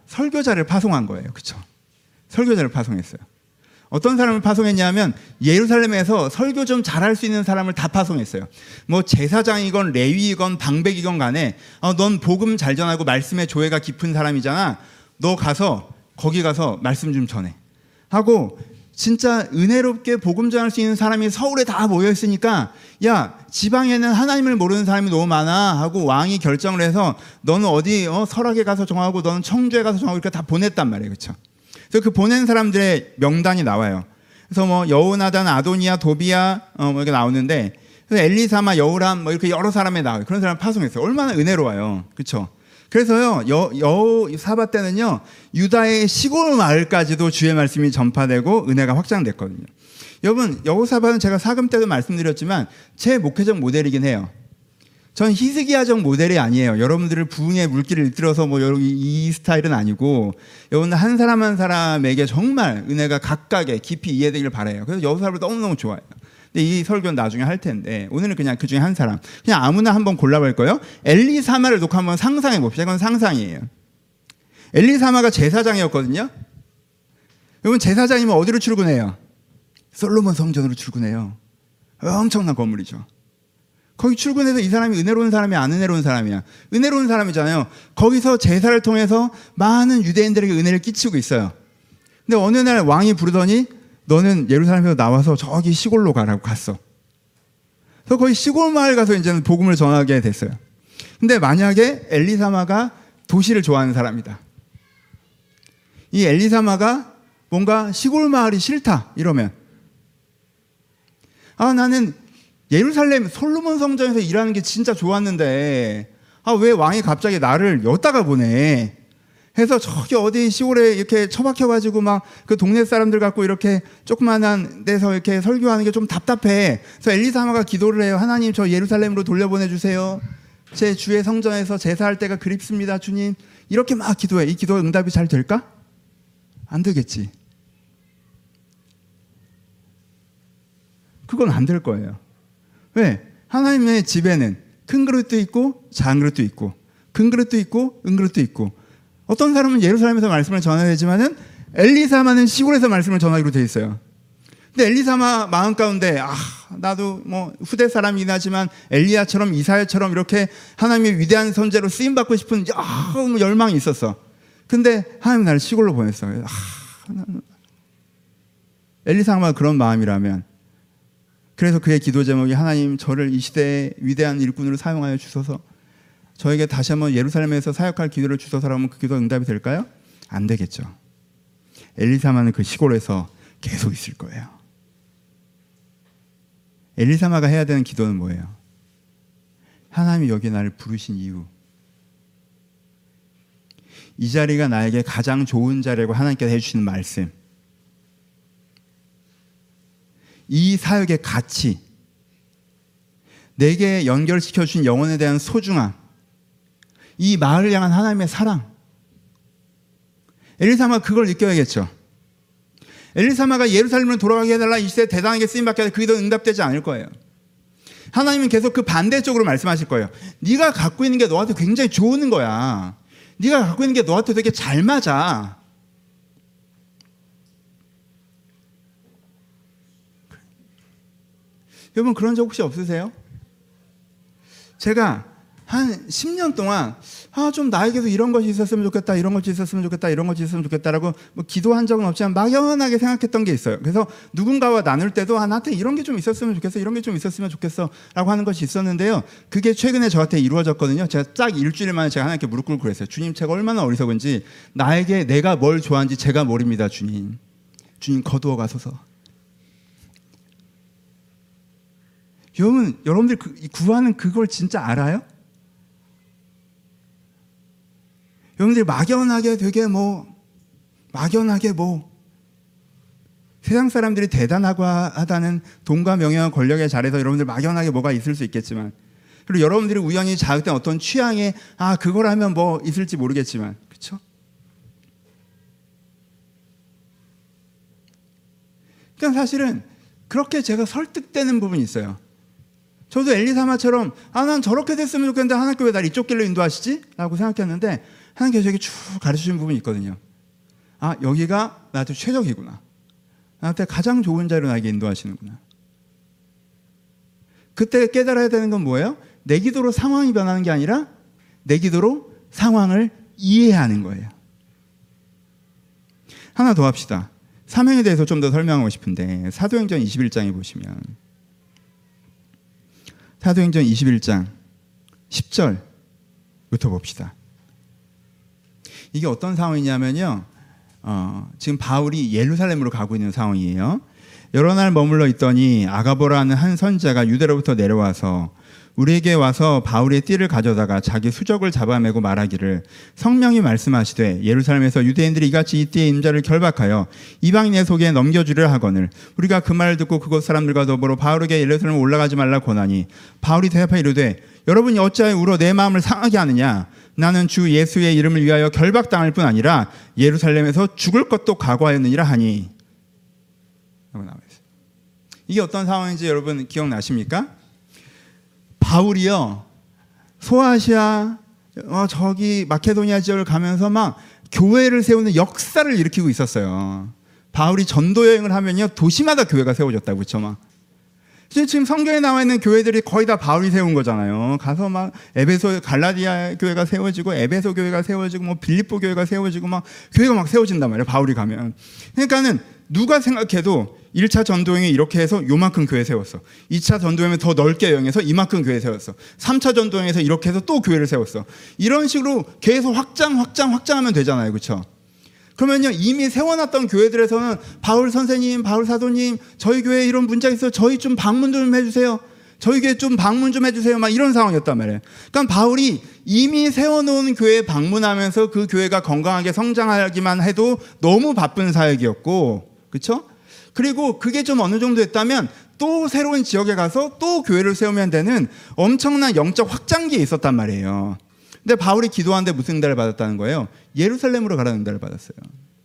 설교자를 파송한 거예요. 그렇죠? 설교자를 파송했어요. 어떤 사람을 파송했냐면 예루살렘에서 설교 좀 잘할 수 있는 사람을 다 파송했어요. 뭐 제사장이건 레위이건 방백이건 간에 어, 넌 복음 잘 전하고 말씀의 조예가 깊은 사람이잖아. 너 가서 거기 가서 말씀 좀 전해 하고, 진짜 은혜롭게 복음 전할 수 있는 사람이 서울에 다 모여 있으니까 야, 지방에는 하나님을 모르는 사람이 너무 많아 하고 왕이 결정을 해서 너는 어디 어, 설악에 가서 정하고 너는 청주에 가서 정하고 이렇게 다 보냈단 말이에요. 그렇죠? 그래서 그 보낸 사람들의 명단이 나와요. 그래서 뭐 여호나단, 아도니아, 도비야 어, 뭐 이렇게 나오는데, 그래서 엘리사마, 여호람 뭐 이렇게 여러 사람이 나와요. 그런 사람 파송했어요. 얼마나 은혜로워요. 그렇죠? 그래서요, 여, 여호사밧 때는요, 유다의 시골 마을까지도 주의 말씀이 전파되고 은혜가 확장됐거든요. 여러분, 여호사밧은 제가 사금 때도 말씀드렸지만 제 목회적 모델이긴 해요. 전 히스기야적 모델이 아니에요. 여러분들을 부흥의 물길을 이끌어서 뭐 이 스타일은 아니고, 여러분들 한 사람 한 사람에게 정말 은혜가 각각의 깊이 이해되기를 바라요. 그래서 여호사밧을 너무너무 좋아해요. 근데 이 설교는 나중에 할 텐데 오늘은 그냥 그 중에 한 사람, 그냥 아무나 한번 골라볼 거예요. 엘리사마를 놓고 한번 상상해 봅시다. 이건 상상이에요. 엘리사마가 제사장이었거든요. 여러분, 제사장이면 어디로 출근해요? 솔로몬 성전으로 출근해요. 엄청난 건물이죠. 거기 출근해서 이 사람이 은혜로운 사람이야, 안 은혜로운 사람이야? 은혜로운 사람이잖아요. 거기서 제사를 통해서 많은 유대인들에게 은혜를 끼치고 있어요. 근데 어느 날 왕이 부르더니 너는 예루살렘에서 나와서 저기 시골로 가라고 갔어. 그래서 거기 시골 마을 가서 이제는 복음을 전하게 됐어요. 근데 만약에 엘리사마가 도시를 좋아하는 사람이다. 이 엘리사마가 뭔가 시골 마을이 싫다 이러면, 아, 나는 예루살렘 솔로몬 성전에서 일하는 게 진짜 좋았는데 아, 왜 왕이 갑자기 나를 여기다가 보내? 해서 저기 어디 시골에 이렇게 처박혀가지고 막 그 동네 사람들 갖고 이렇게 조그만한 데서 이렇게 설교하는 게 좀 답답해. 그래서 엘리사마가 기도를 해요. 하나님, 저 예루살렘으로 돌려보내주세요. 제 주의 성전에서 제사할 때가 그립습니다, 주님. 이렇게 막 기도해. 이 기도 응답이 잘 될까? 안 되겠지. 그건 안 될 거예요. 왜? 하나님의 집에는 큰 그릇도 있고 작은 그릇도 있고, 큰 그릇도 있고 은 그릇도 있고, 어떤 사람은 예루살렘에서 말씀을 전해야 되지만은 엘리사마는 시골에서 말씀을 전하기로 돼 있어요. 근데 엘리사마 마음 가운데 아, 나도 뭐 후대 사람이긴 하지만 엘리야처럼 이사야처럼 이렇게 하나님의 위대한 선제로 쓰임 받고 싶은 아, 열망이 있었어. 근데 하나님 나를 시골로 보냈어. 아, 엘리사마가 그런 마음이라면, 그래서 그의 기도 제목이 하나님, 저를 이 시대의 위대한 일꾼으로 사용하여 주소서, 저에게 다시 한번 예루살렘에서 사역할 기도를 주소서라면 그 기도 응답이 될까요? 안 되겠죠. 엘리사마는 그 시골에서 계속 있을 거예요. 엘리사마가 해야 되는 기도는 뭐예요? 하나님이 여기 나를 부르신 이유, 이 자리가 나에게 가장 좋은 자리라고 하나님께서 해주시는 말씀, 이 사역의 가치, 내게 연결시켜 주신 영혼에 대한 소중함, 이 마을을 향한 하나님의 사랑. 엘리사마가 그걸 느껴야겠죠. 엘리사마가 예루살렘으로 돌아가게 해달라, 이 시대에 대단하게 쓰임받게 해달라, 그게 더 응답되지 않을 거예요. 하나님은 계속 그 반대쪽으로 말씀하실 거예요. 네가 갖고 있는 게 너한테 굉장히 좋은 거야. 네가 갖고 있는 게 너한테 되게 잘 맞아. 여러분, 그런 적 혹시 없으세요? 제가 한 십 년 동안 아, 좀 나에게도 이런 것이 있었으면 좋겠다, 이런 것이 있었으면 좋겠다, 이런 것이 있었으면 좋겠다라고 뭐 기도한 적은 없지만 막연하게 생각했던 게 있어요. 그래서 누군가와 나눌 때도 아, 나한테 이런 게 좀 있었으면 좋겠어, 이런 게 좀 있었으면 좋겠어 라고 하는 것이 있었는데요. 그게 최근에 저한테 이루어졌거든요. 제가 딱 일주일 만에 제가 하나님께 무릎 꿇고 그랬어요. 주님, 제가 얼마나 어리석은지 나에게 내가 뭘 좋아하는지 제가 모릅니다. 주님, 주님 거두어 가소서. 여러분, 여러분들 그, 구하는 그걸 진짜 알아요? 여러분들이 막연하게 되게 뭐 막연하게 뭐 세상 사람들이 대단하고 하다는 돈과 명예와 권력의 자리에서 여러분들 막연하게 뭐가 있을 수 있겠지만, 그리고 여러분들이 우연히 자극된 어떤 취향에 아, 그걸 하면 뭐 있을지 모르겠지만, 그렇죠? 그러니까 사실은 그렇게 제가 설득되는 부분이 있어요. 저도 엘리사마처럼 아, 난 저렇게 됐으면 좋겠는데 하나님께 왜 날 이쪽 길로 인도하시지? 라고 생각했는데 하나님께서 저에게 쭉 가르쳐주신 부분이 있거든요. 아, 여기가 나한테 최적이구나. 나한테 가장 좋은 자리로 나에게 인도하시는구나. 그때 깨달아야 되는 건 뭐예요? 내 기도로 상황이 변하는 게 아니라 내 기도로 상황을 이해하는 거예요. 하나 더 합시다. 사명에 대해서 좀 더 설명하고 싶은데 사도행전 이십일 장에 보시면 사도행전 이십일 장 십 절부터 봅시다. 이게 어떤 상황이냐면요. 어, 지금 바울이 예루살렘으로 가고 있는 상황이에요. 여러 날 머물러 있더니 아가보라는 한 선지자가 유대로부터 내려와서 우리에게 와서 바울의 띠를 가져다가 자기 수적을 잡아매고 말하기를 성령이 말씀하시되 예루살렘에서 유대인들이 이같이 이 띠의 임자를 결박하여 이방인의 속에 넘겨주려 하거늘 우리가 그 말을 듣고 그곳 사람들과 더불어 바울에게 예루살렘에 올라가지 말라 권하니 바울이 대답하여 이르되 여러분이 어찌하여 울어 내 마음을 상하게 하느냐 나는 주 예수의 이름을 위하여 결박당할 뿐 아니라 예루살렘에서 죽을 것도 각오하였느니라 하니 라고 나와 있어요. 이게 어떤 상황인지 여러분 기억나십니까? 바울이요 소아시아 어, 저기 마케도니아 지역을 가면서 막 교회를 세우는 역사를 일으키고 있었어요. 바울이 전도 여행을 하면요 도시마다 교회가 세워졌다고 그렇죠? 막 지금 성경에 나와 있는 교회들이 거의 다 바울이 세운 거잖아요. 가서 막 에베소 갈라디아 교회가 세워지고 에베소 교회가 세워지고 뭐 빌립보 교회가 세워지고 막 교회가 막 세워진단 말이에요. 바울이 가면. 그러니까는 누가 생각해도 일 차 전도여행이 이렇게 해서 요만큼 교회 세웠어. 이 차 전도여행은 더 넓게 여행해서 이만큼 교회 세웠어. 삼 차 전도여행에서 이렇게 해서 또 교회를 세웠어. 이런 식으로 계속 확장 확장 확장하면 되잖아요. 그렇죠? 그러면요 이미 세워놨던 교회들에서는 바울 선생님, 바울 사도님 저희 교회에 이런 문제가 있어요. 저희 좀 방문 좀 해주세요. 저희 교회 좀 방문 좀 해주세요. 막 이런 상황이었단 말이에요. 그러니까 바울이 이미 세워놓은 교회에 방문하면서 그 교회가 건강하게 성장하기만 해도 너무 바쁜 사역이었고 그렇죠? 그리고 그게 좀 어느 정도 됐다면 또 새로운 지역에 가서 또 교회를 세우면 되는 엄청난 영적 확장기에 있었단 말이에요. 근데 바울이 기도하는데 무슨 응답을 받았다는 거예요? 예루살렘으로 가라는 응답을 받았어요.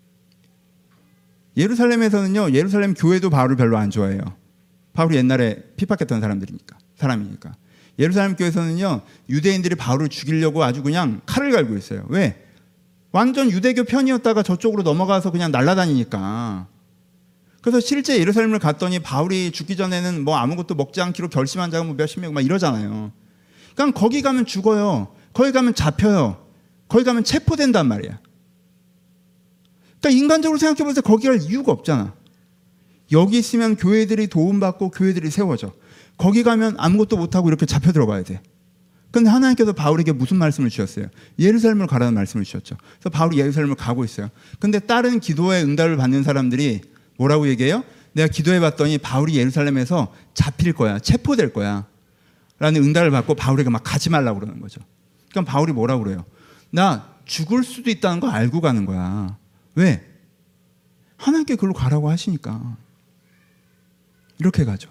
예루살렘에서는요, 예루살렘 교회도 바울을 별로 안 좋아해요. 바울이 옛날에 핍박했던 사람들이니까, 사람이니까. 예루살렘 교회에서는요, 유대인들이 바울을 죽이려고 아주 그냥 칼을 갈고 있어요. 왜? 완전 유대교 편이었다가 저쪽으로 넘어가서 그냥 날아다니니까. 그래서 실제 예루살렘을 갔더니 바울이 죽기 전에는 뭐 아무것도 먹지 않기로 결심한 자가 뭐 몇십 명 막 이러잖아요. 그러니까 거기 가면 죽어요. 거기 가면 잡혀요. 거기 가면 체포된단 말이야. 그러니까 인간적으로 생각해 볼 때 거기 갈 이유가 없잖아. 여기 있으면 교회들이 도움받고 교회들이 세워져. 거기 가면 아무것도 못하고 이렇게 잡혀 들어가야 돼. 근데 하나님께서 바울에게 무슨 말씀을 주셨어요? 예루살렘을 가라는 말씀을 주셨죠. 그래서 바울이 예루살렘을 가고 있어요. 근데 다른 기도의 응답을 받는 사람들이 뭐라고 얘기해요? 내가 기도해 봤더니 바울이 예루살렘에서 잡힐 거야. 체포될 거야. 라는 응답을 받고 바울에게 막 가지 말라고 그러는 거죠. 그럼 바울이 뭐라고 그래요? 나 죽을 수도 있다는 거 알고 가는 거야. 왜? 하나님께 그걸로 가라고 하시니까. 이렇게 가죠.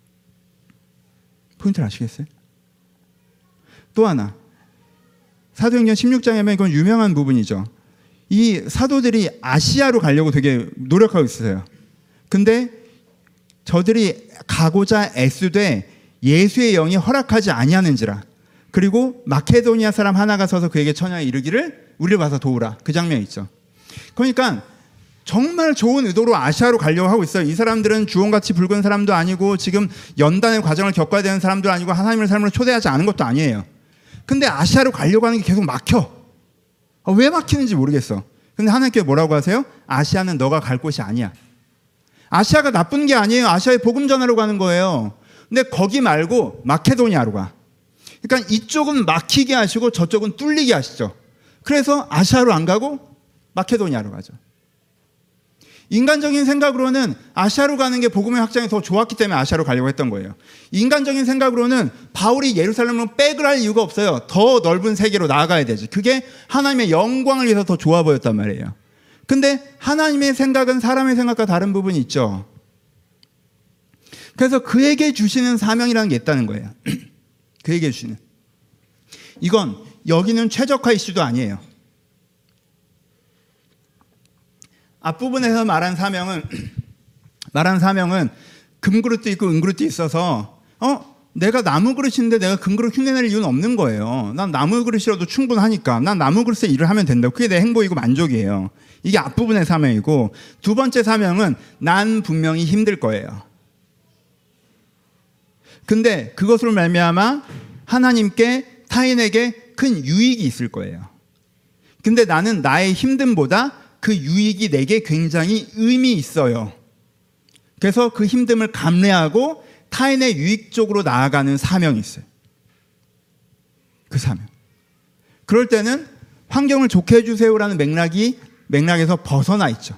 포인트를 아시겠어요? 또 하나. 사도행전 십육 장에 보면 이건 유명한 부분이죠. 이 사도들이 아시아로 가려고 되게 노력하고 있어요. 근데 저들이 가고자 애쓰되 예수의 영이 허락하지 아니하는지라. 그리고 마케도니아 사람 하나가 서서 그에게 천하에 이르기를 우리를 봐서 도우라. 그 장면 있죠. 그러니까 정말 좋은 의도로 아시아로 가려고 하고 있어요. 이 사람들은 주홍같이 붉은 사람도 아니고 지금 연단의 과정을 겪어야 되는 사람도 아니고 하나님의 삶을 초대하지 않은 것도 아니에요. 근데 아시아로 가려고 하는 게 계속 막혀. 아, 왜 막히는지 모르겠어. 근데 하나님께 뭐라고 하세요? 아시아는 너가 갈 곳이 아니야. 아시아가 나쁜 게 아니에요. 아시아에 복음 전하러 가는 거예요. 근데 거기 말고 마케도니아로 가. 그러니까 이쪽은 막히게 하시고 저쪽은 뚫리게 하시죠. 그래서 아시아로 안 가고 마케도니아로 가죠. 인간적인 생각으로는 아시아로 가는 게 복음의 확장이 더 좋았기 때문에 아시아로 가려고 했던 거예요. 인간적인 생각으로는 바울이 예루살렘으로 백을 할 이유가 없어요. 더 넓은 세계로 나아가야 되지. 그게 하나님의 영광을 위해서 더 좋아 보였단 말이에요. 근데 하나님의 생각은 사람의 생각과 다른 부분이 있죠. 그래서 그에게 주시는 사명이라는 게 있다는 거예요. 그에게 주시는. 이건 여기는 최적화 이슈도 아니에요. 앞부분에서 말한 사명은 말한 사명은 금그릇도 있고 은그릇도 있어서 어 내가 나무 그릇인데 내가 금그릇 흉내낼 이유는 없는 거예요. 난 나무 그릇이라도 충분하니까. 난 나무 그릇에 일을 하면 된다. 그게 내 행복이고 만족이에요. 이게 앞부분의 사명이고, 두 번째 사명은 난 분명히 힘들 거예요. 근데 그것으로 말미암아 하나님께, 타인에게 큰 유익이 있을 거예요. 근데 나는 나의 힘듦보다 그 유익이 내게 굉장히 의미 있어요. 그래서 그 힘듦을 감내하고 타인의 유익 쪽으로 나아가는 사명이 있어요. 그 사명. 그럴 때는 환경을 좋게 해주세요라는 맥락이 맥락에서 벗어나 있죠.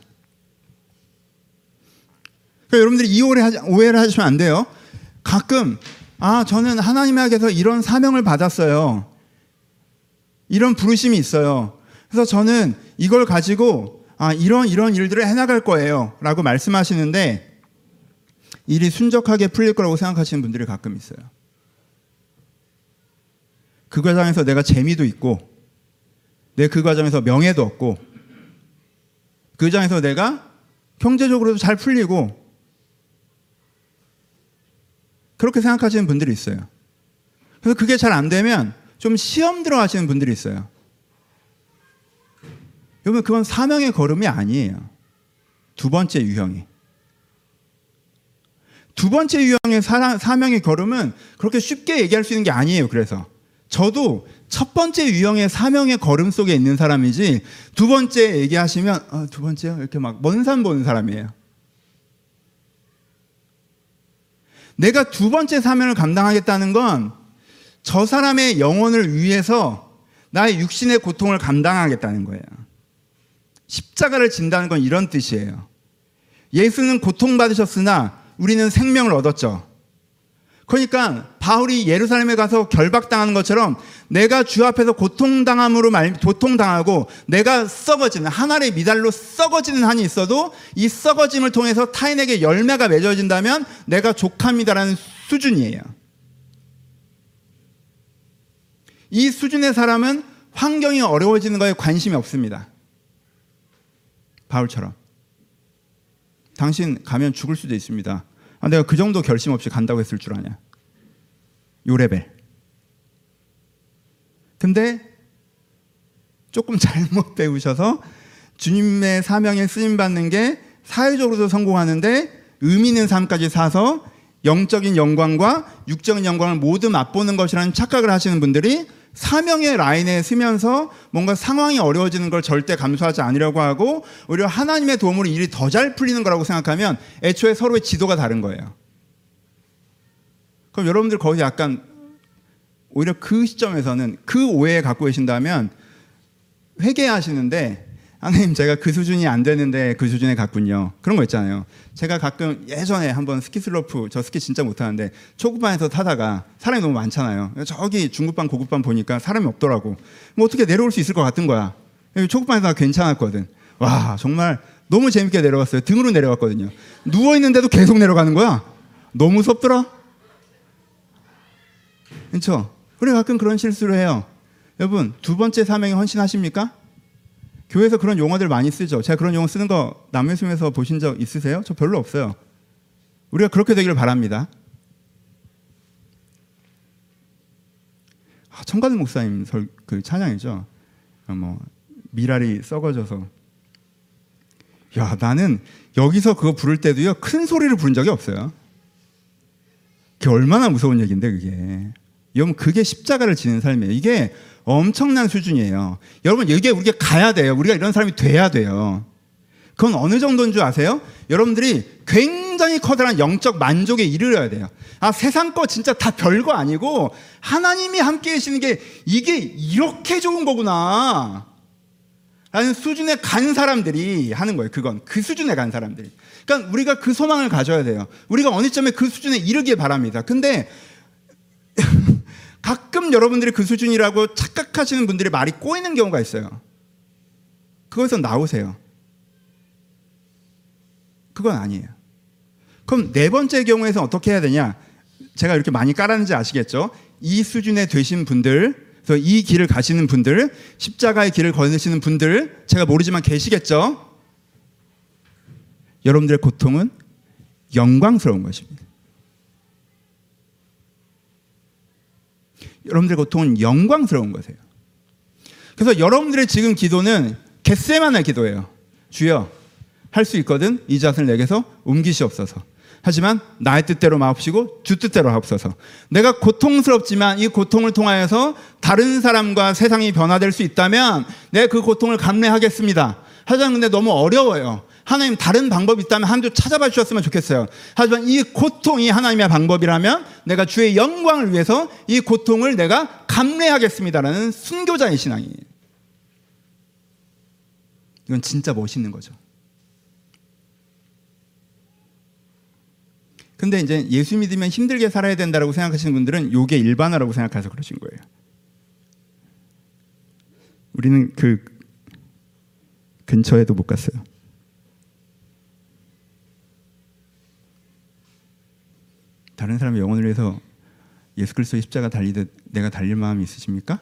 그러니까 여러분들이 이 오해를 하시면 안 돼요. 가끔 아 저는 하나님에게서 이런 사명을 받았어요. 이런 부르심이 있어요. 그래서 저는 이걸 가지고 아 이런 이런 일들을 해나갈 거예요 라고 말씀하시는데, 일이 순적하게 풀릴 거라고 생각하시는 분들이 가끔 있어요. 그 과정에서 내가 재미도 있고, 내 그 과정에서 명예도 얻고, 그 과정에서 내가 경제적으로도 잘 풀리고, 그렇게 생각하시는 분들이 있어요. 그래서 그게 잘 안 되면 좀 시험 들어 하시는 분들이 있어요. 여러분, 그건 사명의 걸음이 아니에요. 두 번째 유형이. 두 번째 유형의 사, 사명의 걸음은 그렇게 쉽게 얘기할 수 있는 게 아니에요. 그래서 저도 첫 번째 유형의 사명의 걸음 속에 있는 사람이지, 두 번째 얘기하시면 아, 두 번째요? 이렇게 막 먼 산 보는 사람이에요. 내가 두 번째 사명을 감당하겠다는 건 저 사람의 영혼을 위해서 나의 육신의 고통을 감당하겠다는 거예요. 십자가를 진다는 건 이런 뜻이에요. 예수는 고통받으셨으나 우리는 생명을 얻었죠. 그러니까 바울이 예루살렘에 가서 결박당하는 것처럼 내가 주 앞에서 고통당함으로 말, 고통당하고 내가 썩어지는, 한 알의 미달로 썩어지는 한이 있어도 이 썩어짐을 통해서 타인에게 열매가 맺어진다면 내가 족합니다라는 수준이에요. 이 수준의 사람은 환경이 어려워지는 거에 관심이 없습니다. 바울처럼. 당신 가면 죽을 수도 있습니다. 아, 내가 그 정도 결심 없이 간다고 했을 줄 아냐. 요 레벨. 근데 조금 잘못 배우셔서 주님의 사명에 쓰임받는 게 사회적으로도 성공하는데 의미 있는 삶까지 사서 영적인 영광과 육적인 영광을 모두 맛보는 것이라는 착각을 하시는 분들이 사명의 라인에 서면서 뭔가 상황이 어려워지는 걸 절대 감수하지 않으려고 하고 오히려 하나님의 도움으로 일이 더 잘 풀리는 거라고 생각하면 애초에 서로의 지도가 다른 거예요. 그럼 여러분들 거기서 약간 오히려 그 시점에서는 그 오해에 갖고 계신다면 회개하시는데, 하나님 제가 그 수준이 안 되는데 그 수준에 갔군요. 그런 거 있잖아요. 제가 가끔 예전에 한번 스키 슬로프, 저 스키 진짜 못하는데 초급반에서 타다가 사람이 너무 많잖아요. 저기 중급반 고급반 보니까 사람이 없더라고. 뭐 어떻게 내려올 수 있을 것 같은 거야. 초급반에서 괜찮았거든. 와 정말 너무 재밌게 내려갔어요. 등으로 내려갔거든요. 누워있는데도 계속 내려가는 거야. 너무 무섭더라. 그렇죠? 우리 가끔 그런 실수를 해요. 여러분 두 번째 사명에 헌신하십니까? 교회에서 그런 용어들 많이 쓰죠. 제가 그런 용어 쓰는 거 남매숨에서 보신 적 있으세요? 저 별로 없어요. 우리가 그렇게 되기를 바랍니다. 아, 청가든 목사님 설, 그 찬양이죠. 뭐 미랄이 썩어져서. 야 나는 여기서 그거 부를 때도요 큰 소리를 부른 적이 없어요. 그게 얼마나 무서운 얘기인데 그게. 여러분 그게 십자가를 지는 삶이에요. 이게 엄청난 수준이에요. 여러분 이게 우리가 가야 돼요. 우리가 이런 사람이 돼야 돼요. 그건 어느 정도인 줄 아세요? 여러분들이 굉장히 커다란 영적 만족에 이르러야 돼요. 아 세상 거 진짜 다 별거 아니고 하나님이 함께 계시는 게 이게 이렇게 좋은 거구나 라는 수준에 간 사람들이 하는 거예요. 그건 그 수준에 간 사람들이. 그러니까 우리가 그 소망을 가져야 돼요. 우리가 어느 점에 그 수준에 이르길 바랍니다. 근데 가끔 여러분들이 그 수준이라고 착각하시는 분들이 말이 꼬이는 경우가 있어요. 그거에서 나오세요. 그건 아니에요. 그럼 네 번째 경우에서 어떻게 해야 되냐? 제가 이렇게 많이 깔았는지 아시겠죠? 이 수준에 되신 분들, 그래서 이 길을 가시는 분들, 십자가의 길을 걸으시는 분들, 제가 모르지만 계시겠죠? 여러분들의 고통은 영광스러운 것입니다. 여러분들의 고통은 영광스러운 것이에요. 그래서 여러분들의 지금 기도는 겟세마네 기도예요. 주여, 할 수 있거든 이 잣을 내게서 옮기시옵소서. 하지만 나의 뜻대로 마옵시고 주 뜻대로 하옵소서. 내가 고통스럽지만 이 고통을 통하여서 다른 사람과 세상이 변화될 수 있다면 내가 그 고통을 감내하겠습니다. 하지만 근데 너무 어려워요. 하나님 다른 방법이 있다면 하나님도 찾아봐 주셨으면 좋겠어요. 하지만 이 고통이 하나님의 방법이라면 내가 주의 영광을 위해서 이 고통을 내가 감내하겠습니다라는 순교자의 신앙이에요. 이건 진짜 멋있는 거죠. 근데 이제 예수 믿으면 힘들게 살아야 된다고 생각하시는 분들은 요게 일반화라고 생각해서 그러신 거예요. 우리는 그 근처에도 못 갔어요. 다른 사람의 영혼을 위해서 예수 그리스도의 십자가 달리듯 내가 달릴 마음이 있으십니까?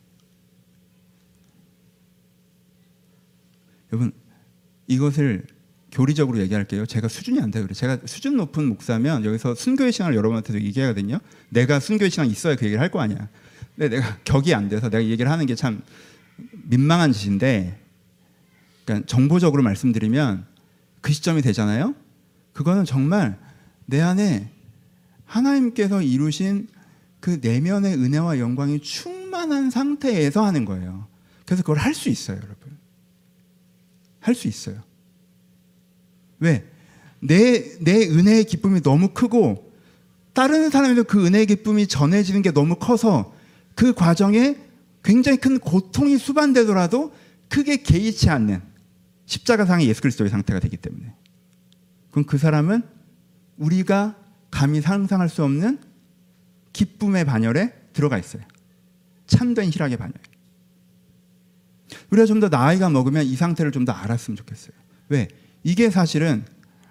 여러분, 이것을 교리적으로 얘기할게요. 제가 수준이 안 돼요. 제가 수준 높은 목사면 여기서 순교의 신앙을 여러분한테도 얘기하거든요. 내가 순교의 신앙이 있어야 그 얘기를 할 거 아니야. 근데 내가 격이 안 돼서 내가 이 얘기를 하는 게 참 민망한 짓인데, 그러니까 정보적으로 말씀드리면 그 시점이 되잖아요. 그거는 정말 내 안에 하나님께서 이루신 그 내면의 은혜와 영광이 충만한 상태에서 하는 거예요. 그래서 그걸 할 수 있어요, 여러분. 할 수 있어요. 왜? 내, 내 은혜의 기쁨이 너무 크고 다른 사람에도 그 은혜의 기쁨이 전해지는 게 너무 커서 그 과정에 굉장히 큰 고통이 수반되더라도 크게 개의치 않는 십자가상의 예수 그리스도의 상태가 되기 때문에, 그럼 그 사람은 우리가 감히 상상할 수 없는 기쁨의 반열에 들어가 있어요. 참된 희락의 반열. 우리가 좀 더 나이가 먹으면 이 상태를 좀 더 알았으면 좋겠어요. 왜? 이게 사실은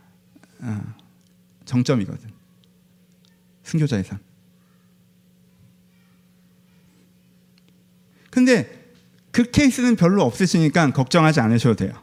정점이거든. 순교자의 삶. 근데 그 케이스는 별로 없으시니까 걱정하지 않으셔도 돼요.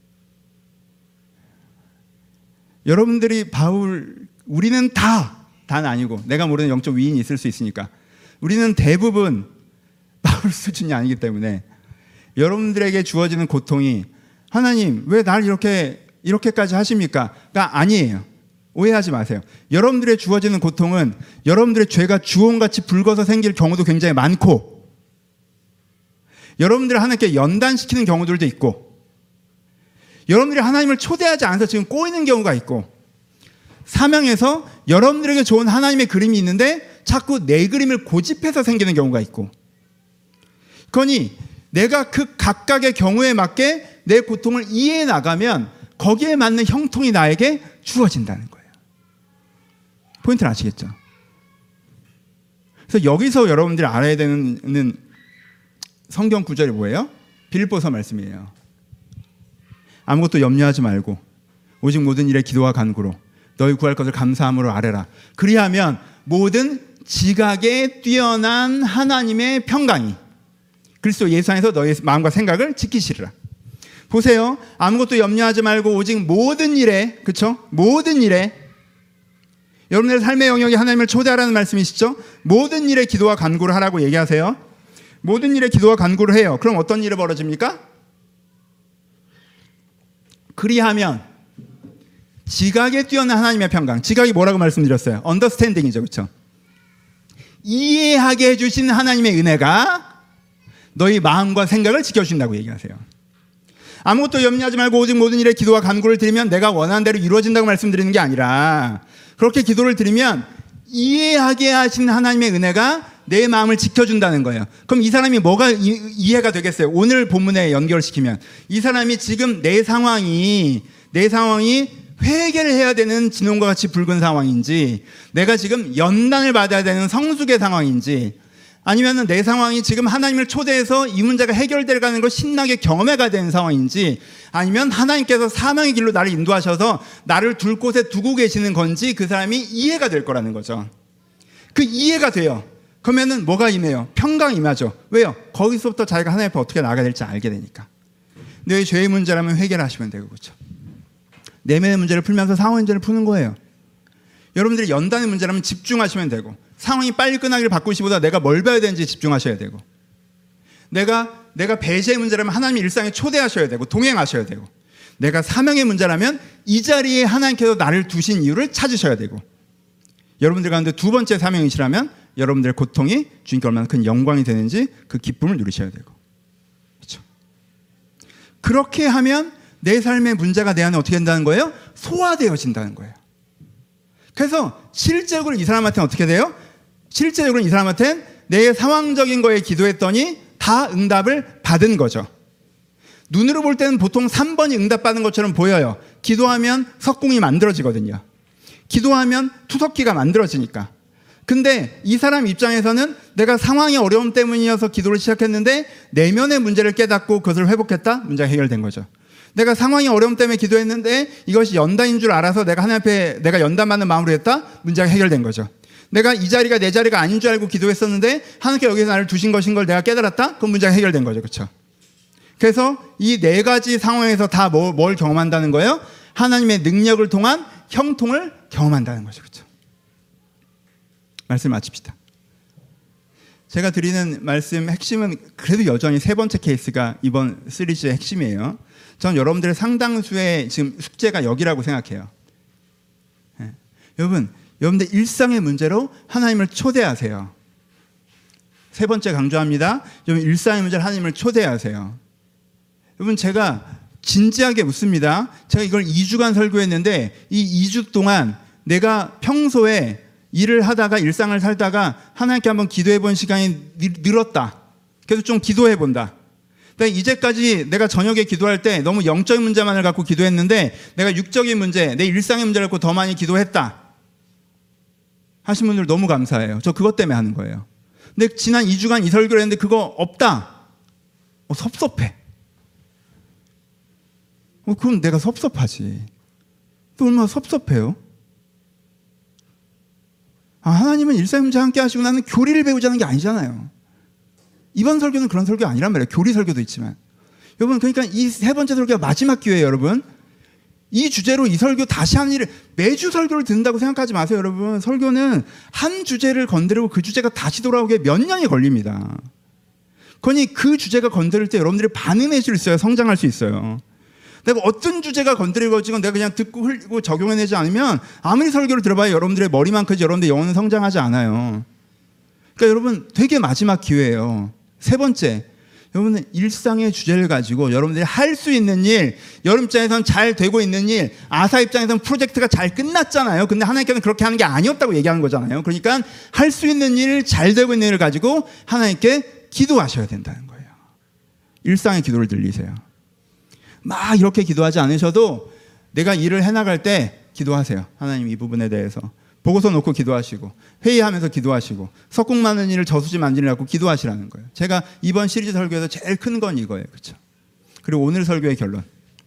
여러분들이 바울, 우리는 다, 다는 아니고 내가 모르는 영적 위인이 있을 수 있으니까 우리는 대부분 바울 수준이 아니기 때문에 여러분들에게 주어지는 고통이 하나님 왜 날 이렇게 이렇게까지 하십니까? 가 아니에요. 오해하지 마세요. 여러분들의 주어지는 고통은 여러분들의 죄가 주홍같이 붉어서 생길 경우도 굉장히 많고, 여러분들을 하나님께 연단시키는 경우들도 있고, 여러분들이 하나님을 초대하지 않아서 지금 꼬이는 경우가 있고, 사명에서 여러분들에게 좋은 하나님의 그림이 있는데 자꾸 내 그림을 고집해서 생기는 경우가 있고, 그러니 내가 그 각각의 경우에 맞게 내 고통을 이해해 나가면 거기에 맞는 형통이 나에게 주어진다는 거예요. 포인트를 아시겠죠? 그래서 여기서 여러분들이 알아야 되는 성경 구절이 뭐예요? 빌립보서 말씀이에요. 아무것도 염려하지 말고 오직 모든 일에 기도와 간구로 너희 구할 것을 감사함으로 아뢰라. 그리하면 모든 지각에 뛰어난 하나님의 평강이 그리스도 예수 안에서 너희 마음과 생각을 지키시리라. 보세요. 아무것도 염려하지 말고 오직 모든 일에, 그렇죠? 모든 일에, 여러분의 삶의 영역에 하나님을 초대하라는 말씀이시죠? 모든 일에 기도와 간구를 하라고 얘기하세요. 모든 일에 기도와 간구를 해요. 그럼 어떤 일이 벌어집니까? 그리하면 지각에 뛰어난 하나님의 평강. 지각이 뭐라고 말씀드렸어요? 언더스탠딩이죠, 그렇죠? 이해하게 해주신 하나님의 은혜가 너희 마음과 생각을 지켜주신다고 얘기하세요. 아무것도 염려하지 말고 오직 모든 일에 기도와 간구를 드리면 내가 원하는 대로 이루어진다고 말씀드리는 게 아니라, 그렇게 기도를 드리면 이해하게 하신 하나님의 은혜가 내 마음을 지켜준다는 거예요. 그럼 이 사람이 뭐가 이, 이해가 되겠어요? 오늘 본문에 연결시키면 이 사람이 지금 내 상황이 내 상황이 회개를 해야 되는 진홍과 같이 붉은 상황인지, 내가 지금 연단을 받아야 되는 성숙의 상황인지, 아니면 내 상황이 지금 하나님을 초대해서 이 문제가 해결되가는 걸 신나게 경험해가야 되는 상황인지, 아니면 하나님께서 사명의 길로 나를 인도하셔서 나를 둘 곳에 두고 계시는 건지 그 사람이 이해가 될 거라는 거죠. 그 이해가 돼요. 그러면은 뭐가 임해요? 평강이 임하죠. 왜요? 거기서부터 자기가 하나님 앞에 어떻게 나아가야 될지 알게 되니까. 너희 죄의 문제라면 회개를 하시면 되고, 그렇죠? 내면의 문제를 풀면서 상황의 문제를 푸는 거예요. 여러분들이 연단의 문제라면 집중하시면 되고, 상황이 빨리 끝나기를 바꾸시보다 내가 뭘 배워야 되는지 집중하셔야 되고, 내가 내가 배제의 문제라면 하나님의 일상에 초대하셔야 되고 동행하셔야 되고, 내가 사명의 문제라면 이 자리에 하나님께서 나를 두신 이유를 찾으셔야 되고, 여러분들 가운데 두 번째 사명이시라면 여러분들의 고통이 주님께 얼마나 큰 영광이 되는지 그 기쁨을 누리셔야 되고, 그렇죠? 그렇게 하면 내 삶의 문제가 내 안에 어떻게 된다는 거예요? 소화되어진다는 거예요. 그래서 실제적으로 이 사람한테는 어떻게 돼요? 실제적으로 이 사람한테는 내 상황적인 거에 기도했더니 다 응답을 받은 거죠. 눈으로 볼 때는 보통 삼 번이 응답받은 것처럼 보여요. 기도하면 석궁이 만들어지거든요. 기도하면 투석기가 만들어지니까. 근데 이 사람 입장에서는 내가 상황의 어려움 때문이어서 기도를 시작했는데 내면의 문제를 깨닫고 그것을 회복했다? 문제가 해결된 거죠. 내가 상황의 어려움 때문에 기도했는데 이것이 연단인 줄 알아서 내가 하나님 앞에 내가 연단받는 마음으로 했다? 문제가 해결된 거죠. 내가 이 자리가 내 자리가 아닌 줄 알고 기도했었는데 하나님께 여기서 나를 두신 것인 걸 내가 깨달았다? 그럼 문제가 해결된 거죠. 그렇죠? 그래서 이 네 가지 상황에서 다 뭘, 뭘 경험한다는 거예요? 하나님의 능력을 통한 형통을 경험한다는 거죠. 그렇죠? 말씀 마칩시다. 제가 드리는 말씀 핵심은 그래도 여전히 세 번째 케이스가 이번 시리즈의 핵심이에요. 전 여러분들의 상당수의 지금 숙제가 여기라고 생각해요. 네. 여러분, 여러분들 일상의 문제로 하나님을 초대하세요. 세 번째 강조합니다. 여러분 일상의 문제로 하나님을 초대하세요. 여러분 제가 진지하게 묻습니다. 제가 이걸 이 주간 설교했는데 이 이 주 동안 내가 평소에 일을 하다가 일상을 살다가 하나님께 한번 기도해 본 시간이 늘었다. 그래서 좀 기도해 본다. 이제까지 내가 저녁에 기도할 때 너무 영적인 문제만을 갖고 기도했는데 내가 육적인 문제, 내 일상의 문제를 갖고 더 많이 기도했다 하신 분들 너무 감사해요. 저 그것 때문에 하는 거예요. 근데 지난 이 주간 이 설교를 했는데 그거 없다. 어, 섭섭해. 어, 그럼 내가 섭섭하지. 또 얼마나 섭섭해요? 아, 하나님은 일상의 문제 함께 하시고 나는 교리를 배우자는 게 아니잖아요. 이번 설교는 그런 설교 아니란 말이에요. 교리 설교도 있지만. 여러분, 그러니까 이 세 번째 설교가 마지막 기회예요, 여러분. 이 주제로 이 설교 다시 하는 일을, 매주 설교를 듣는다고 생각하지 마세요, 여러분. 설교는 한 주제를 건드리고 그 주제가 다시 돌아오기에 몇 년이 걸립니다. 그러니 그 주제가 건드릴 때 여러분들이 반응할 수 있어요. 성장할 수 있어요. 내가 어떤 주제가 건드리고지고 내가 그냥 듣고 흘리고 적용해내지 않으면 아무리 설교를 들어봐야 여러분들의 머리만 크지 여러분들의 영혼은 성장하지 않아요. 그러니까 여러분 되게 마지막 기회예요. 세 번째, 여러분은 일상의 주제를 가지고 여러분들이 할 수 있는 일, 여러분 입장에서는 잘 되고 있는 일, 아사 입장에서는 프로젝트가 잘 끝났잖아요. 근데 하나님께서는 그렇게 하는 게 아니었다고 얘기하는 거잖아요. 그러니까 할 수 있는 일, 잘 되고 있는 일을 가지고 하나님께 기도하셔야 된다는 거예요. 일상의 기도를 들리세요. 막 이렇게 기도하지 않으셔도 내가 일을 해나갈 때 기도하세요. 하나님 이 부분에 대해서 보고서 놓고 기도하시고 회의하면서 기도하시고 석궁 많은 일을 저수지 만지는 갖고 기도하시라는 거예요. 제가 이번 시리즈 설교에서 제일 큰 건 이거예요. 그렇죠? 그리고 오늘 설교의 결론.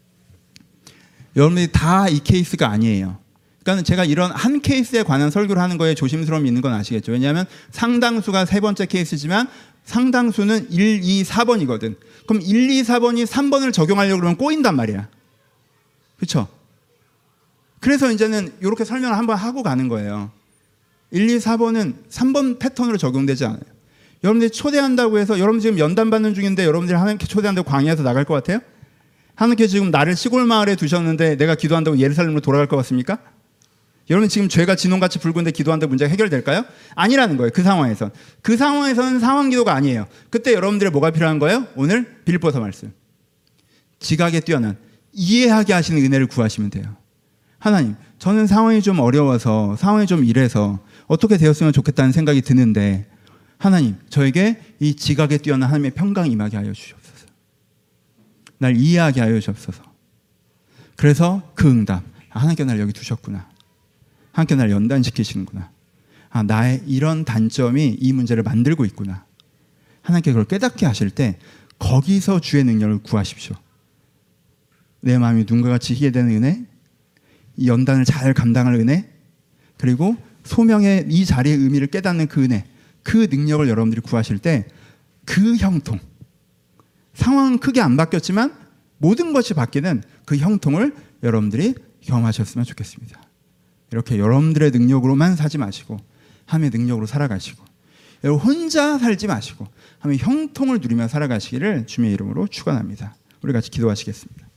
여러분들이 다 이 케이스가 아니에요. 그러니까 제가 이런 한 케이스에 관한 설교를 하는 거에 조심스러움이 있는 건 아시겠죠? 왜냐하면 상당수가 세 번째 케이스지만 상당수는 일, 이, 사 번이거든. 그럼 일, 이, 사 번이 삼 번을 적용하려고 그러면 꼬인단 말이야. 그렇죠? 그래서 이제는 이렇게 설명을 한번 하고 가는 거예요. 일, 이, 사 번은 삼 번 패턴으로 적용되지 않아요. 여러분들이 초대한다고 해서 여러분 지금 연단 받는 중인데 여러분들이 하나님께 초대한다고 광야에서 나갈 것 같아요? 하나님께 지금 나를 시골 마을에 두셨는데 내가 기도한다고 예루살렘으로 돌아갈 것 같습니까? 여러분 지금 죄가 진홍같이 붉은데 기도한다고 문제가 해결될까요? 아니라는 거예요. 그 상황에선. 그 상황에서는 상황 기도가 아니에요. 그때 여러분들의 뭐가 필요한 거예요? 오늘 빌립보서 말씀. 지각에 뛰어난 이해하게 하시는 은혜를 구하시면 돼요. 하나님, 저는 상황이 좀 어려워서 상황이 좀 이래서 어떻게 되었으면 좋겠다는 생각이 드는데 하나님, 저에게 이 지각에 뛰어난 하나님의 평강 임하게 하여 주시옵소서. 날 이해하게 하여 주옵소서. 그래서 그 응답, 아, 하나님께 날 여기 두셨구나. 하나님께 날 연단시키시는구나. 아, 나의 이런 단점이 이 문제를 만들고 있구나. 하나님께 그걸 깨닫게 하실 때 거기서 주의 능력을 구하십시오. 내 마음이 눈과 같이 희게 되는 은혜, 이 연단을 잘 감당할 은혜, 그리고 소명의 이 자리의 의미를 깨닫는 그 은혜, 그 능력을 여러분들이 구하실 때 그 형통, 상황은 크게 안 바뀌었지만 모든 것이 바뀌는 그 형통을 여러분들이 경험하셨으면 좋겠습니다. 이렇게 여러분들의 능력으로만 사지 마시고 함의 능력으로 살아가시고, 여러분 혼자 살지 마시고 함의 형통을 누리며 살아가시기를 주님의 이름으로 축원합니다. 우리 같이 기도하시겠습니다.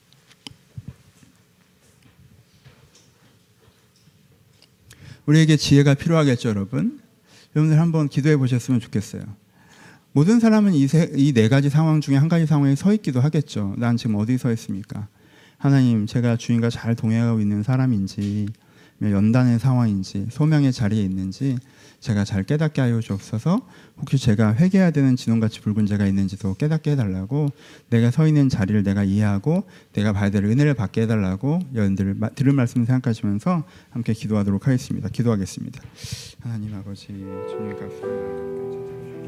우리에게 지혜가 필요하겠죠, 여러분. 여러분들 한번 기도해 보셨으면 좋겠어요. 모든 사람은 이 네 가지 상황 중에 한 가지 상황에 서 있기도 하겠죠. 난 지금 어디 서 있습니까? 하나님, 제가 주님과 잘 동행하고 있는 사람인지, 연단의 상황인지, 소명의 자리에 있는지 제가 잘 깨닫게 하여 주옵소서. 혹시 제가 회개해야 되는 진홍같이 붉은 죄가 있는지도 깨닫게 해달라고, 내가 서 있는 자리를 내가 이해하고 내가 봐야 될 은혜를 받게 해달라고 여러분들 들은 말씀 생각하시면서 함께 기도하도록 하겠습니다. 기도하겠습니다. 하나님 아버지, 주님 값을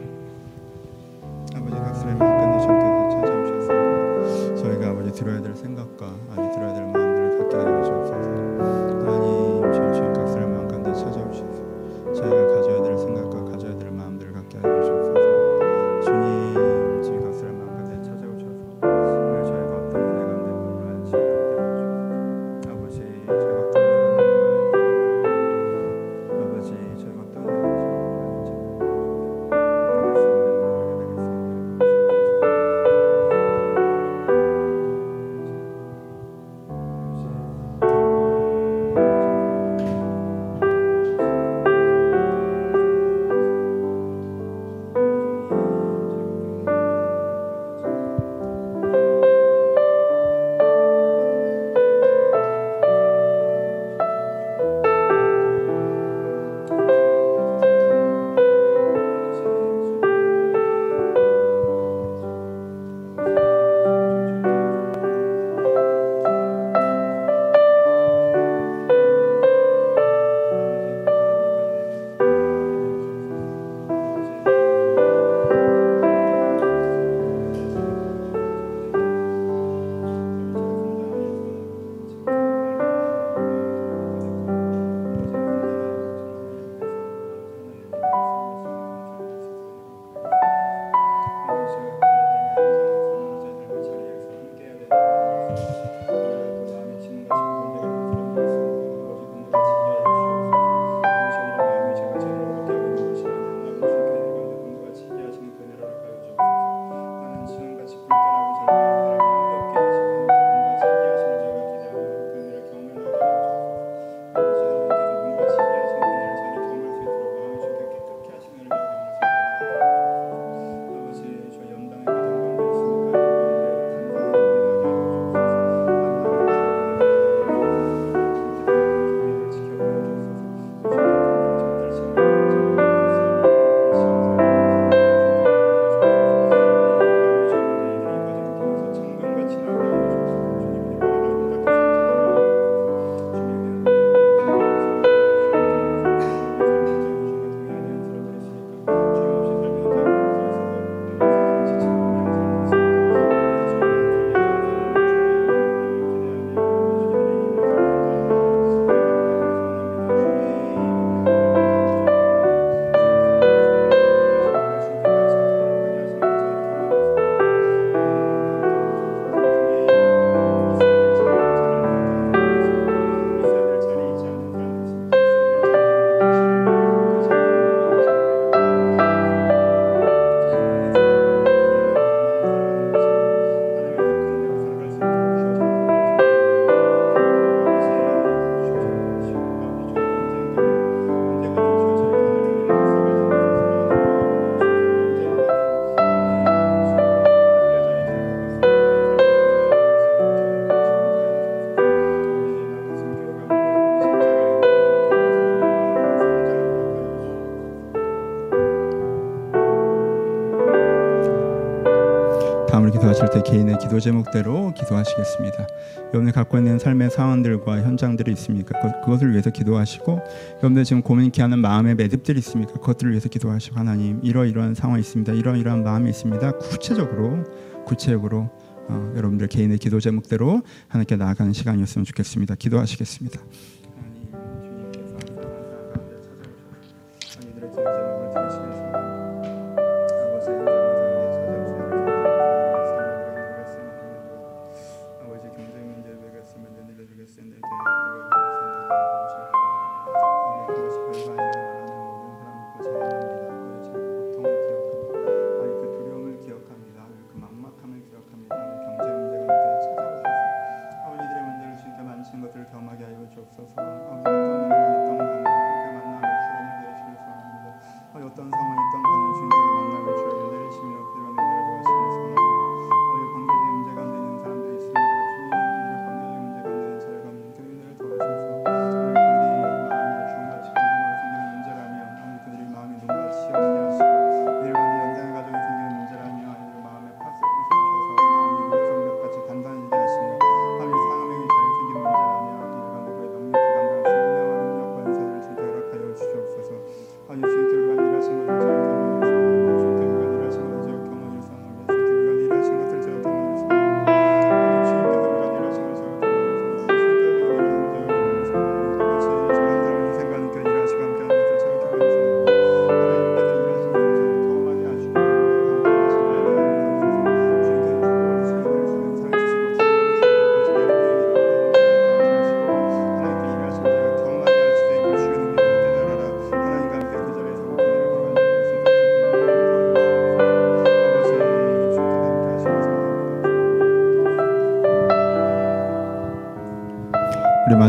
아버지 값을 마음껏 주께서 찾아오셨습니다. 저희가 아버지 들어야 될 생각과 아버지 들어야 될 마음들을 갖게 하여 주옵소서. 하나님, 주님 값을 마음껏 찾아오셔서 저희가 가져야 될 생각과 가져야 될 마음들을 갖게 하여 주옵소서. 주님, 주님 값을 마음껏 찾아오셔서 오늘 저희가 어떤 은혜 가운데 머무르는지 아버지, 저희가 어떤 아버지, 저희가 어떤 다음으로 기도하실 때 개인의 기도 제목대로 기도하시겠습니다. 여러분들 갖고 있는 삶의 상황들과 현장들이 있습니까? 그것을 위해서 기도하시고, 여러분들 지금 고민케 하는 마음의 매듭들이 있습니까? 그것들을 위해서 기도하시고, 하나님 이러이러한 상황이 있습니다. 이러이러한 마음이 있습니다. 구체적으로 구체적으로 어, 여러분들 개인의 기도 제목대로 하나님께 나아가는 시간이었으면 좋겠습니다. 기도하시겠습니다.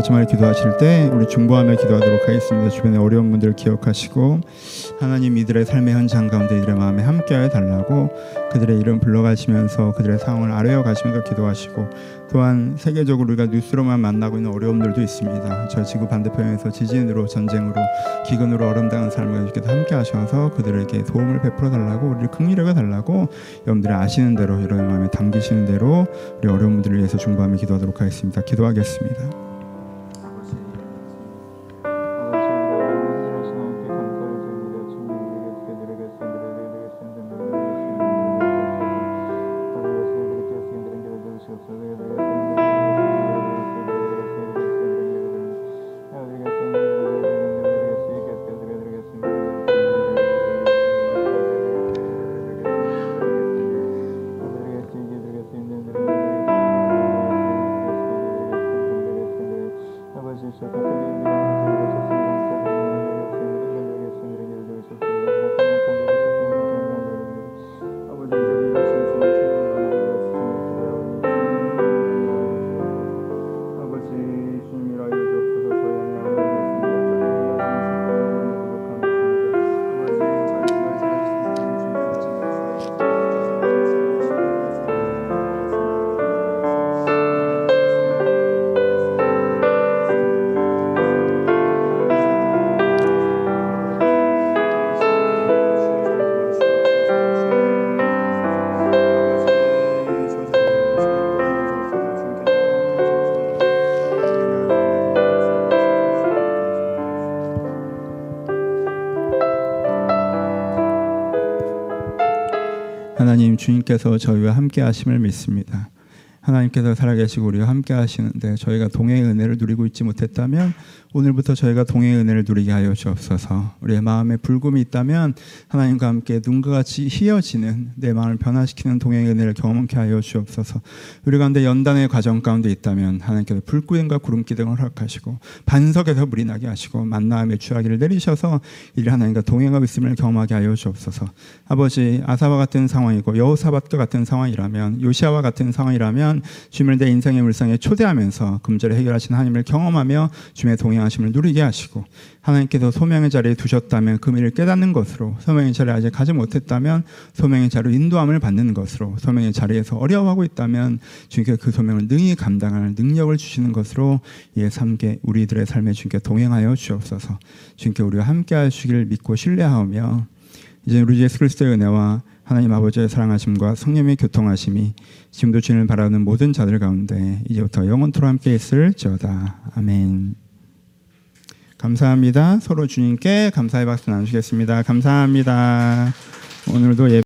마지막에 기도하실 때 우리 중보하며 기도하도록 하겠습니다. 주변에 어려운 분들 기억하시고 하나님 이들의 삶의 현장 가운데 이들의 마음에 함께하여 달라고 그들의 이름 불러가시면서 그들의 상황을 아뢰어 가시면서 기도하시고, 또한 세계적으로 우리가 뉴스로만 만나고 있는 어려움들도 있습니다. 저 지구 반대편에서 지진으로, 전쟁으로, 기근으로 어려움당한 삶을 주께서 함께 하셔서 그들에게 도움을 베풀어 달라고, 우리를 긍휼하게 달라고 여러분들이 아시는 대로 여러분의 마음에 담기시는 대로 우리 어려운 분들을 위해서 중보하며 기도하도록 하겠습니다. 기도하겠습니다. 하나님, 주님께서 저희와 함께 하심을 믿습니다. 하나님께서 살아계시고 우리와 함께 하시는데 저희가 동행의 은혜를 누리고 있지 못했다면 오늘부터 저희가 동행의 은혜를 누리게 하여 주옵소서. 우리의 마음에 불금이 있다면 하나님과 함께 눈과 같이 희어지는 내 마음을 변화시키는 동행의 은혜를 경험케 하여 주옵소서. 우리 가운데 연단의 과정 가운데 있다면 하나님께서 불구름과 구름기 등을 허락하시고 반석에서 물이 나게 하시고 만나함의 추하기를 내리셔서 이를 하나님과 동행하고 있음을 경험하게 하여 주옵소서. 아버지, 아사와 같은 상황이고 여호사밧과 같은 상황이라면, 요시아와 같은 상황이라면 주님을 내 인생의 물상에 초대하면서 금절에 해결하신 하나님을 경험하며 주님의 동행하심을 누리게 하시고, 하나님께서 소명의 자리에 두셨다면 그 일을 깨닫는 것으로, 소명의 자리에 아직 가지 못했다면 소명의 자리로 인도함을 받는 것으로, 소명의 자리에서 어려워하고 있다면 주님께 그 소명을 능히 감당할 능력을 주시는 것으로 이에 삼게 우리들의 삶에 주님께 동행하여 주옵소서. 주님께 우리와 함께 하시기를 믿고 신뢰하며, 이제 우리 예수 그리스도의 은혜와 하나님 아버지의 사랑하심과 성령의 교통하심이 지금도 주님을 바라는 모든 자들 가운데 이제부터 영원토록 함께 있을지어다. 아멘. 감사합니다. 서로 주님께 감사의 박수 나누시겠습니다. 감사합니다. 오늘도 예